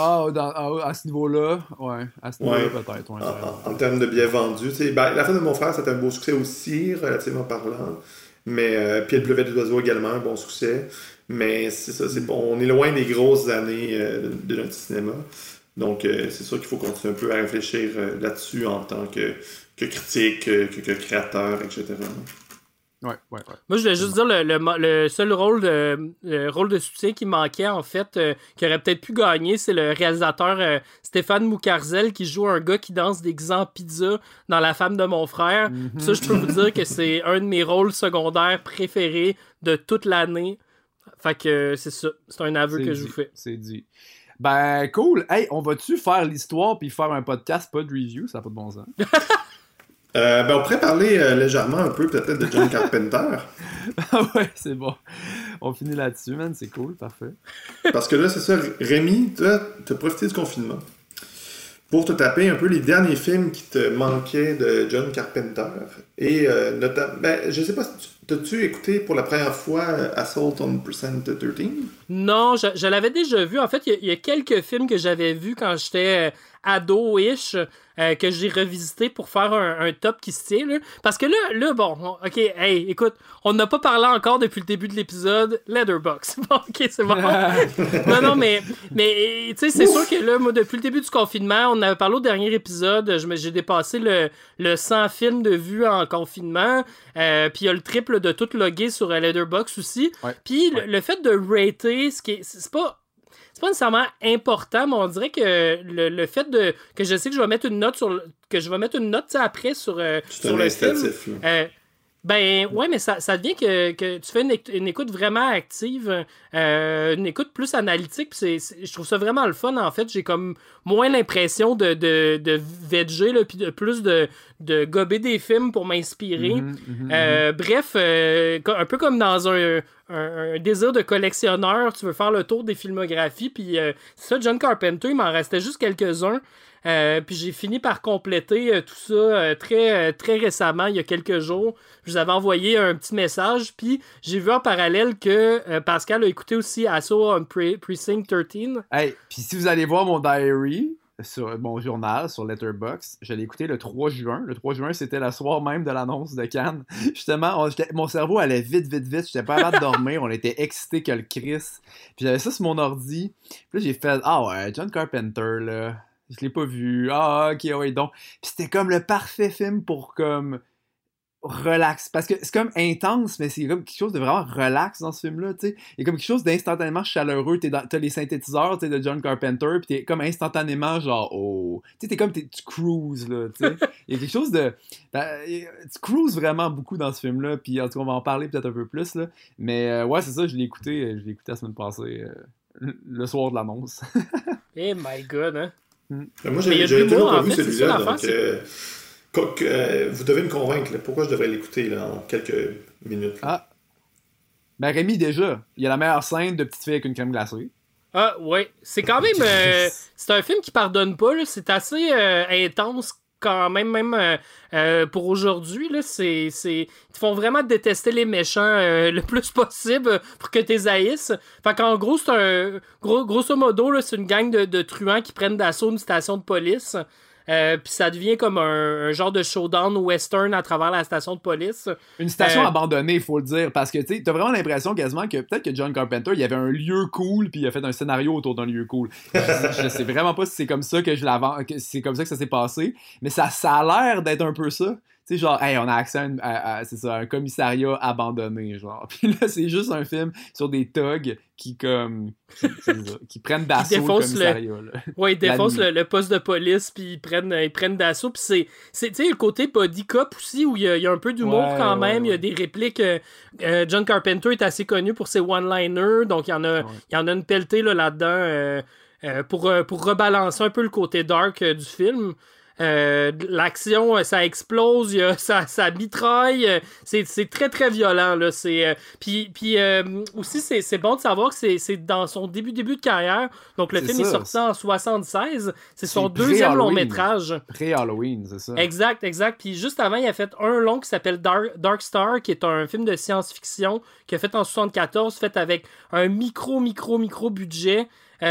À ce niveau-là, ouais. À ce niveau-là, peut-être. Ouais, en termes de billets vendus. La femme de mon frère, c'était un beau succès aussi, relativement parlant. Mais puis Le pleuvet des oiseaux également, un bon succès. Mais c'est ça, c'est bon. On est loin des grosses années de notre cinéma. Donc, c'est sûr qu'il faut continuer un peu à réfléchir là-dessus en tant que critique, que créateur, etc. Ouais. Moi, je voulais juste dire le seul rôle de soutien qui manquait, en fait, qui aurait peut-être pu gagner, c'est le réalisateur Stéphane Moukarzel qui joue un gars qui danse déguisé en pizza dans La femme de mon frère. Ça, je peux vous dire que c'est un de mes rôles secondaires préférés de toute l'année. Fait que c'est ça. C'est un aveu que je vous fais. C'est dit. Ben, cool. Hey, on va-tu faire l'histoire puis faire un podcast, pas de review? Ça n'a pas de bon sens. On pourrait parler légèrement un peu peut-être de John Carpenter. Ouais, c'est bon. On finit là-dessus, man. C'est cool, parfait. Parce que là, c'est ça, Rémi, toi, t'as profité du confinement pour te taper un peu les derniers films qui te manquaient de John Carpenter. Et notamment, je sais pas, t'as-tu écouté pour la première fois Assault on Precinct 13? Non, je l'avais déjà vu. En fait, il y a quelques films que j'avais vus quand j'étais ado-ish, que j'ai revisité pour faire un top qui se tient. Là. Parce que là, bon, ok, hey, écoute, on n'a pas parlé encore depuis le début de l'épisode Letterboxd. Bon, ok, c'est bon. non, mais tu sais, c'est sûr que là, moi, depuis le début du confinement, on avait parlé au dernier épisode, j'ai dépassé le 100 films de vue en confinement, puis il y a le triple de tout logué sur Letterboxd aussi. Puis le fait de rater, c'est pas nécessairement important, mais on dirait que le fait que je sais que je vais mettre une note après sur le film. Mais ça devient que tu fais une écoute vraiment active, une écoute plus analytique, puis je trouve ça vraiment le fun, en fait. J'ai comme moins l'impression de veger, là, puis de plus de gober des films pour m'inspirer. Bref, un peu comme dans un désir de collectionneur, tu veux faire le tour des filmographies, puis c'est ça, John Carpenter, il m'en restait juste quelques-uns. Puis j'ai fini par compléter tout ça très, très récemment, il y a quelques jours. Je vous avais envoyé un petit message, puis j'ai vu en parallèle que Pascal a écouté aussi Assault on Precinct 13. Hey, puis si vous allez voir mon diary sur mon journal, sur Letterboxd, je l'ai écouté le 3 juin. Le 3 juin, c'était le soir même de l'annonce de Cannes. Justement, mon cerveau allait vite. J'étais pas capable de dormir. On était excités que le Chris. Puis j'avais ça sur mon ordi. Puis là, j'ai fait « Ah ouais, John Carpenter, là. Je l'ai pas vu. Ah, ok, ouais, donc. » Puis c'était comme le parfait film pour comme relax. Parce que c'est comme intense, mais c'est comme quelque chose de vraiment relax dans ce film-là, tu sais. Il y a comme quelque chose d'instantanément chaleureux. T'as les synthétiseurs, tu sais, de John Carpenter, pis t'es comme instantanément genre, oh. Tu sais, t'es comme, tu cruises, là, tu sais. Il y a quelque chose de... tu cruises vraiment beaucoup dans ce film-là, puis en tout cas, on va en parler peut-être un peu plus, là. Mais ouais, c'est ça, je l'ai écouté la semaine passée, le soir de l'annonce. Eh my God, hein. Moi, j'ai toujours pas vu celui-là, donc... vous devez me convaincre. Là. Pourquoi je devrais l'écouter là, en quelques minutes? Là. Ah. Ben Rémi, déjà, il y a la meilleure scène de Petite fille avec une crème glacée. Ah, ouais. C'est quand même... c'est un film qui pardonne pas. Là. C'est assez intense quand même pour aujourd'hui, là, ils te font vraiment détester les méchants le plus possible pour que t'es haïsses. Fait qu'en gros, c'est un grosso modo, là, c'est une gang de truands qui prennent d'assaut une station de police. Puis ça devient comme un genre de showdown western à travers la station de police. Une station abandonnée, il faut le dire, parce que tu sais, t'as vraiment l'impression quasiment que peut-être que John Carpenter, il y avait un lieu cool, puis il a fait un scénario autour d'un lieu cool. Je sais vraiment pas si c'est comme ça que c'est comme ça que ça s'est passé, mais ça a l'air d'être un peu ça. Tu sais, genre, hey, on a accès à c'est ça, un commissariat abandonné, genre. Puis là, c'est juste un film sur des thugs qui prennent d'assaut le commissariat. Ouais, ils défoncent le poste de police, puis ils prennent d'assaut. Puis c'est tu sais, le côté body cop aussi, où il y a un peu d'humour quand même. Il y a des répliques. John Carpenter est assez connu pour ses one-liners, donc il y en a une pelletée là-dedans pour rebalancer un peu le côté dark du film. L'action, ça explose, ça mitraille, c'est très très violent là. Puis aussi c'est bon de savoir que c'est dans son début de carrière. Donc le film est sorti en 76, c'est son deuxième long métrage. Pré-Halloween, c'est ça. Exact. Puis juste avant, il a fait un long qui s'appelle Dark Star, qui est un film de science-fiction qu'il a fait en 74, fait avec un micro budget,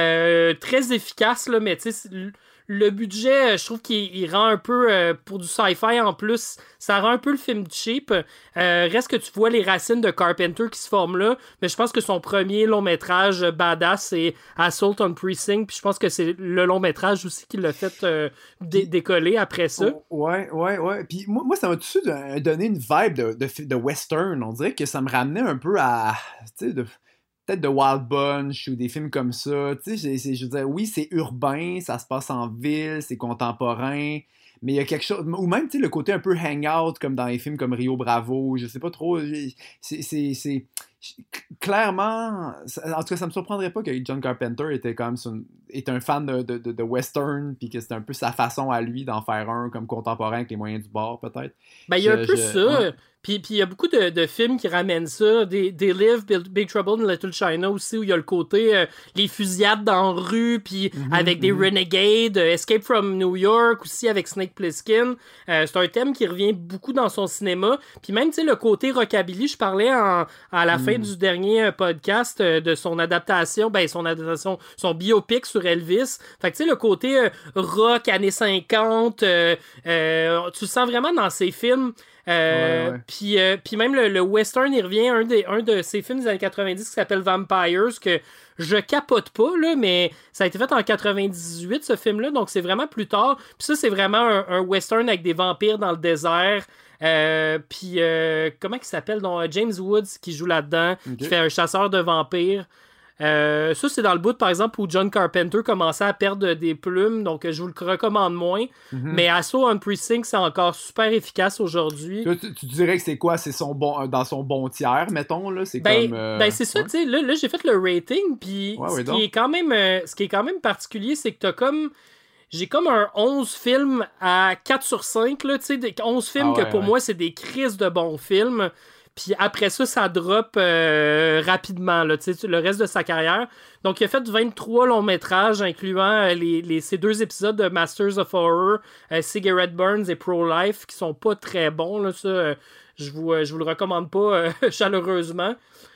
très efficace là, mais tu sais. Le budget, je trouve qu'il rend un peu, pour du sci-fi en plus, ça rend un peu le film cheap. Reste que tu vois les racines de Carpenter qui se forment là, mais je pense que son premier long métrage badass, c'est Assault on Precinct, puis je pense que c'est le long métrage aussi qui l'a fait décoller après ça. Ouais. Puis moi ça m'a tout de suite donné une vibe de western. On dirait que ça me ramenait un peu à, tu sais, peut-être de Wild Bunch ou des films comme ça. Tu sais, je veux dire, oui, c'est urbain, ça se passe en ville, c'est contemporain, mais il y a quelque chose... Ou même, tu sais, le côté un peu hangout, comme dans les films comme Rio Bravo, je sais pas trop. C'est clairement... En tout cas, ça me surprendrait pas que John Carpenter est un fan de western, puis que c'est un peu sa façon à lui d'en faire un comme contemporain avec les moyens du bord, peut-être. Ben, il y a un peu ça... Ouais. Puis il y a beaucoup de films qui ramènent ça. They Live, Big Trouble in Little China aussi, où il y a le côté les fusillades dans la rue, puis avec des renegades, Escape from New York aussi avec Snake Plissken. C'est un thème qui revient beaucoup dans son cinéma. Puis même, tu sais, le côté rockabilly, je parlais à la fin du dernier podcast de son adaptation, son biopic sur Elvis. Fait que tu sais, le côté rock années 50, tu le sens vraiment dans ses films. Puis même le western, il revient un de ses films des années 90 qui s'appelle Vampires, que je capote pas, là, mais ça a été fait en 98, ce film-là, donc c'est vraiment plus tard. Puis ça, c'est vraiment un western avec des vampires dans le désert. Puis comment il s'appelle? Donc, James Woods qui joue là-dedans, qui fait un chasseur de vampires. Ça, c'est dans le bout, par exemple, où John Carpenter commençait à perdre des plumes, donc je vous le recommande moins. Mais Assault on Precinct, c'est encore super efficace aujourd'hui. Tu dirais que c'est quoi? C'est dans son bon tiers, mettons, là? C'est c'est ça, tu sais, là, j'ai fait le rating, puis ce qui est quand même particulier, c'est que j'ai comme un 11 films à 4 sur 5, là, tu sais, 11 films pour moi, c'est des crises de bons films. Puis après ça drop rapidement, là, le reste de sa carrière. Donc, il a fait 23 longs métrages, incluant ces 2 épisodes de Masters of Horror, Cigarette Burns et Pro-Life, qui sont pas très bons. Là, ça, je vous le recommande pas chaleureusement.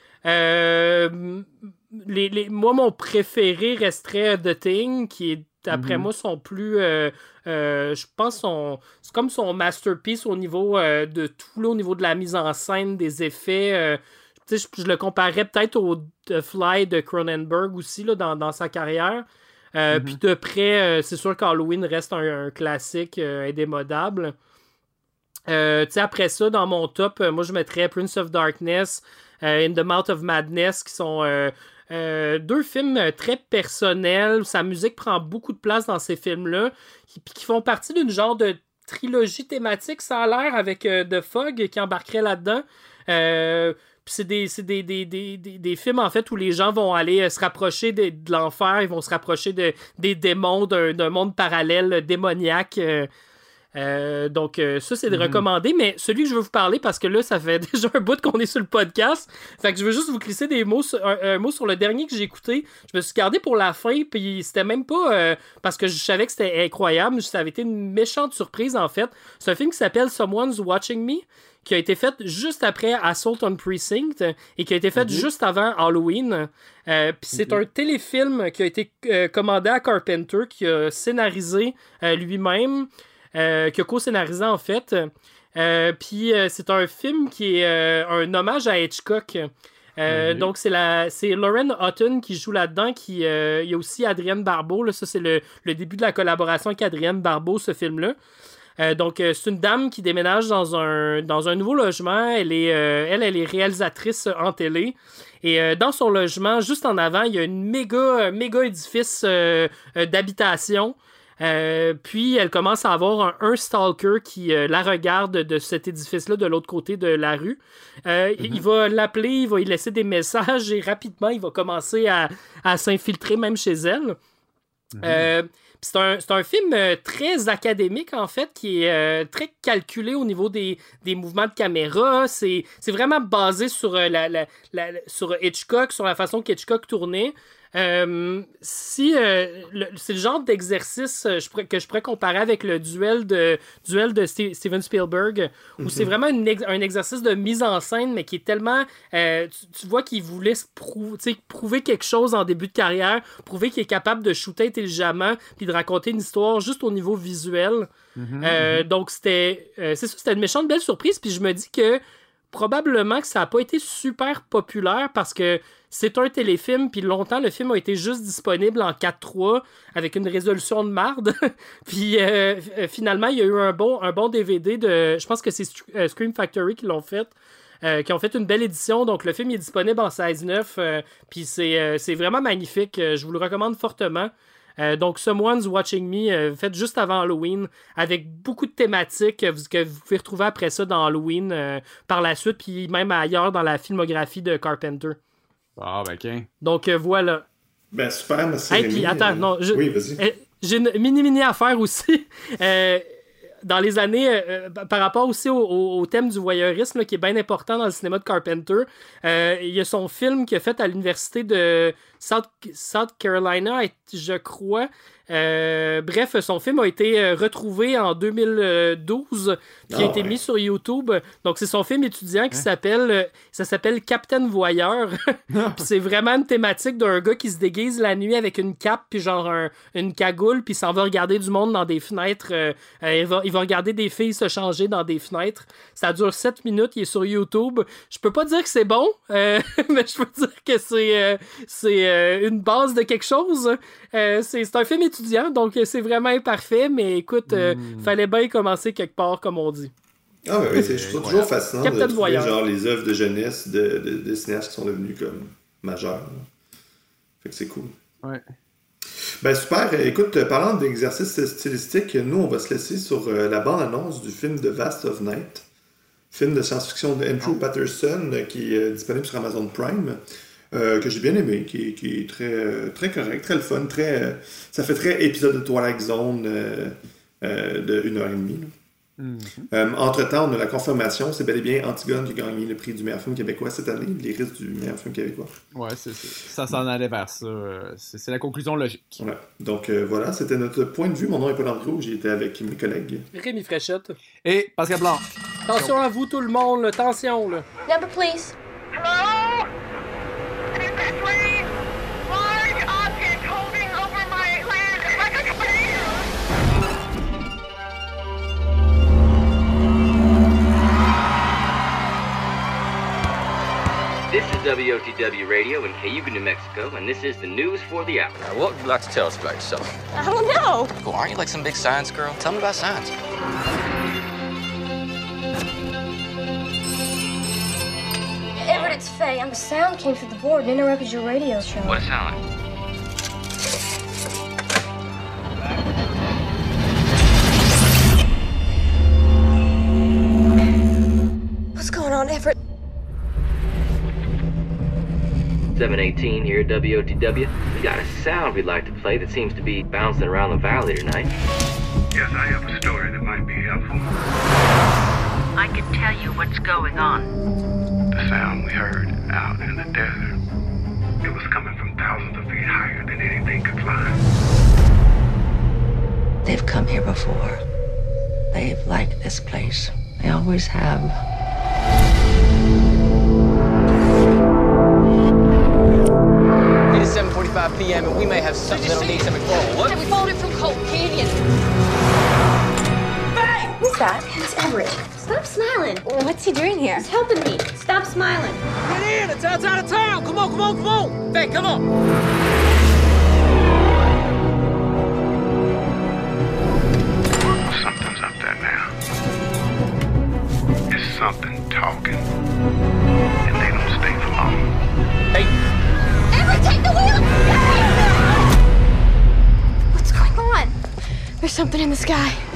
Moi, mon préféré resterait The Thing, qui est après moi son plus je pense c'est comme son masterpiece au niveau de tout, là, au niveau de la mise en scène, des effets. Je le comparerais peut-être au The Fly de Cronenberg aussi là, dans sa carrière. Puis de près, c'est sûr qu'Halloween reste un classique indémodable. Après ça, dans mon top, moi je mettrais Prince of Darkness, In the Mouth of Madness, qui sont 2 films très personnels, où sa musique prend beaucoup de place dans ces films-là, qui font partie d'une genre de trilogie thématique, ça a l'air, avec The Fog qui embarquerait là-dedans. Puis c'est des films, en fait, où les gens vont aller se rapprocher de l'enfer, ils vont se rapprocher des démons d'un monde parallèle démoniaque. Donc, ça, c'est de recommander. Mais celui que je veux vous parler, parce que là, ça fait déjà un bout qu'on est sur le podcast. Fait que je veux juste vous glisser des mots un mot sur le dernier que j'ai écouté. Je me suis gardé pour la fin, puis c'était même pas parce que je savais que c'était incroyable. Ça avait été une méchante surprise, en fait. C'est un film qui s'appelle Someone's Watching Me, qui a été fait juste après Assault on Precinct et qui a été fait juste avant Halloween. Puis c'est un téléfilm qui a été commandé à Carpenter, qui a scénarisé lui-même, qui a co-scénarisé en fait. Puis c'est un film qui est un hommage à Hitchcock. Donc c'est Lauren Houghton qui joue là-dedans. Il y a aussi Adrienne Barbeau. Là, ça, c'est le début de la collaboration avec Adrienne Barbeau, ce film-là. Donc, c'est une dame qui déménage dans un nouveau logement. Elle est réalisatrice en télé. Et dans son logement, juste en avant, il y a une méga édifice d'habitation. Puis, elle commence à avoir un stalker qui la regarde de cet édifice-là de l'autre côté de la rue. Il va l'appeler, il va lui laisser des messages et rapidement, il va commencer à s'infiltrer même chez elle. C'est un film très académique, en fait, qui est très calculé au niveau des mouvements de caméra. C'est vraiment basé sur, sur Hitchcock, sur la façon qu'Hitchcock tournait. C'est le genre d'exercice que je pourrais comparer avec le duel de Steven Spielberg, où c'est vraiment un exercice de mise en scène, mais qui est tellement... tu vois qu'il voulait prouver quelque chose en début de carrière, prouver qu'il est capable de shooter intelligemment, puis de raconter une histoire juste au niveau visuel. Donc c'était une méchante belle surprise, puis je me dis que probablement que ça n'a pas été super populaire parce que c'est un téléfilm, puis longtemps, le film a été juste disponible en 4:3 avec une résolution de marde. Puis finalement, il y a eu un bon DVD de... Je pense que c'est Scream Factory qui l'ont fait. Qui ont fait une belle édition. Donc, le film est disponible en 16:9. Puis c'est vraiment magnifique. Je vous le recommande fortement. Donc, Someone's Watching Me, fait juste avant Halloween, avec beaucoup de thématiques que vous pouvez retrouver après ça dans Halloween par la suite, puis même ailleurs dans la filmographie de Carpenter. Ah, ben, ok. Donc, voilà. Ben, super, merci. Hey, puis attends, non, oui, vas-y. J'ai une mini affaire aussi. Dans les années, par rapport aussi au thème du voyeurisme, là, qui est bien important dans le cinéma de Carpenter, il y a son film qu'il a fait à l'université de South Carolina, je crois. Bref, son film a été retrouvé en 2012, qui a été mis sur YouTube. Donc, c'est son film étudiant qui s'appelle Captain Voyeur. Puis c'est vraiment une thématique d'un gars qui se déguise la nuit avec une cape, puis genre une cagoule, puis s'en va regarder du monde dans des fenêtres. Il va regarder des filles se changer dans des fenêtres. Ça dure 7 minutes, il est sur YouTube. Je peux pas dire que c'est bon, mais je peux dire que c'est une base de quelque chose. C'est un film étudiant, donc c'est vraiment imparfait, mais écoute, fallait bien commencer quelque part, comme on dit. Ah ben oui, je trouve toujours fascinant de trouver genre les œuvres de jeunesse de cinéastes qui sont devenus comme majeurs. Fait que c'est cool. Ouais. Ben super, écoute, parlant d'exercice stylistique, nous on va se laisser sur la bande-annonce du film The Vast of Night, film de science-fiction de Andrew Patterson qui est disponible sur Amazon Prime. Que j'ai bien aimé, qui est très, très correct, très le fun, ça fait très épisode de Twilight Zone de 1h30. Entre-temps, on a la confirmation, c'est bel et bien Antigone qui a gagné le prix du meilleur film québécois cette année, les risques du meilleur film québécois. Ouais, ça s'en allait vers ça. C'est la conclusion logique. Ouais. Donc voilà, c'était notre point de vue. Mon nom est Paul Andrew, j'ai été avec mes collègues. Rémi Fréchette. Et Pascal Blanc. Attention à vous tout le monde, là. Attention là. Number please. Hello? Please, large object holding over my land like a tornado. This is WOTW Radio in Cayuga, New Mexico, and this is the news for the hour. Now, what would you like to tell us about yourself? I don't know. Cool. Aren't you like some big science girl? Tell me about science. Everett, it's Faye. The sound came through the board and interrupted your radio show. What does it sound like? What's going on, Everett? 718 here at WOTW. We got a sound we'd like to play that seems to be bouncing around the valley tonight. Yes, I have a story that might be helpful. I can tell you what's going on. The sound we heard out in the desert, it was coming from thousands of feet higher than anything could fly. They've come here before. They've liked this place. They always have. It is 7:45 p.m. and we may have something that'll need some informal. What? Yeah, we followed it from Colt Canyon. Hey! Who's that? It's Everett. Stop smiling. What's he doing here? He's helping me. Stop smiling. Get in! It's outside of town! Come on, come on, come on! Hey, come on! Something's up there now. It's something talking. And they don't stay for long. Hey, Everett, take the wheel! What's going on? There's something in the sky.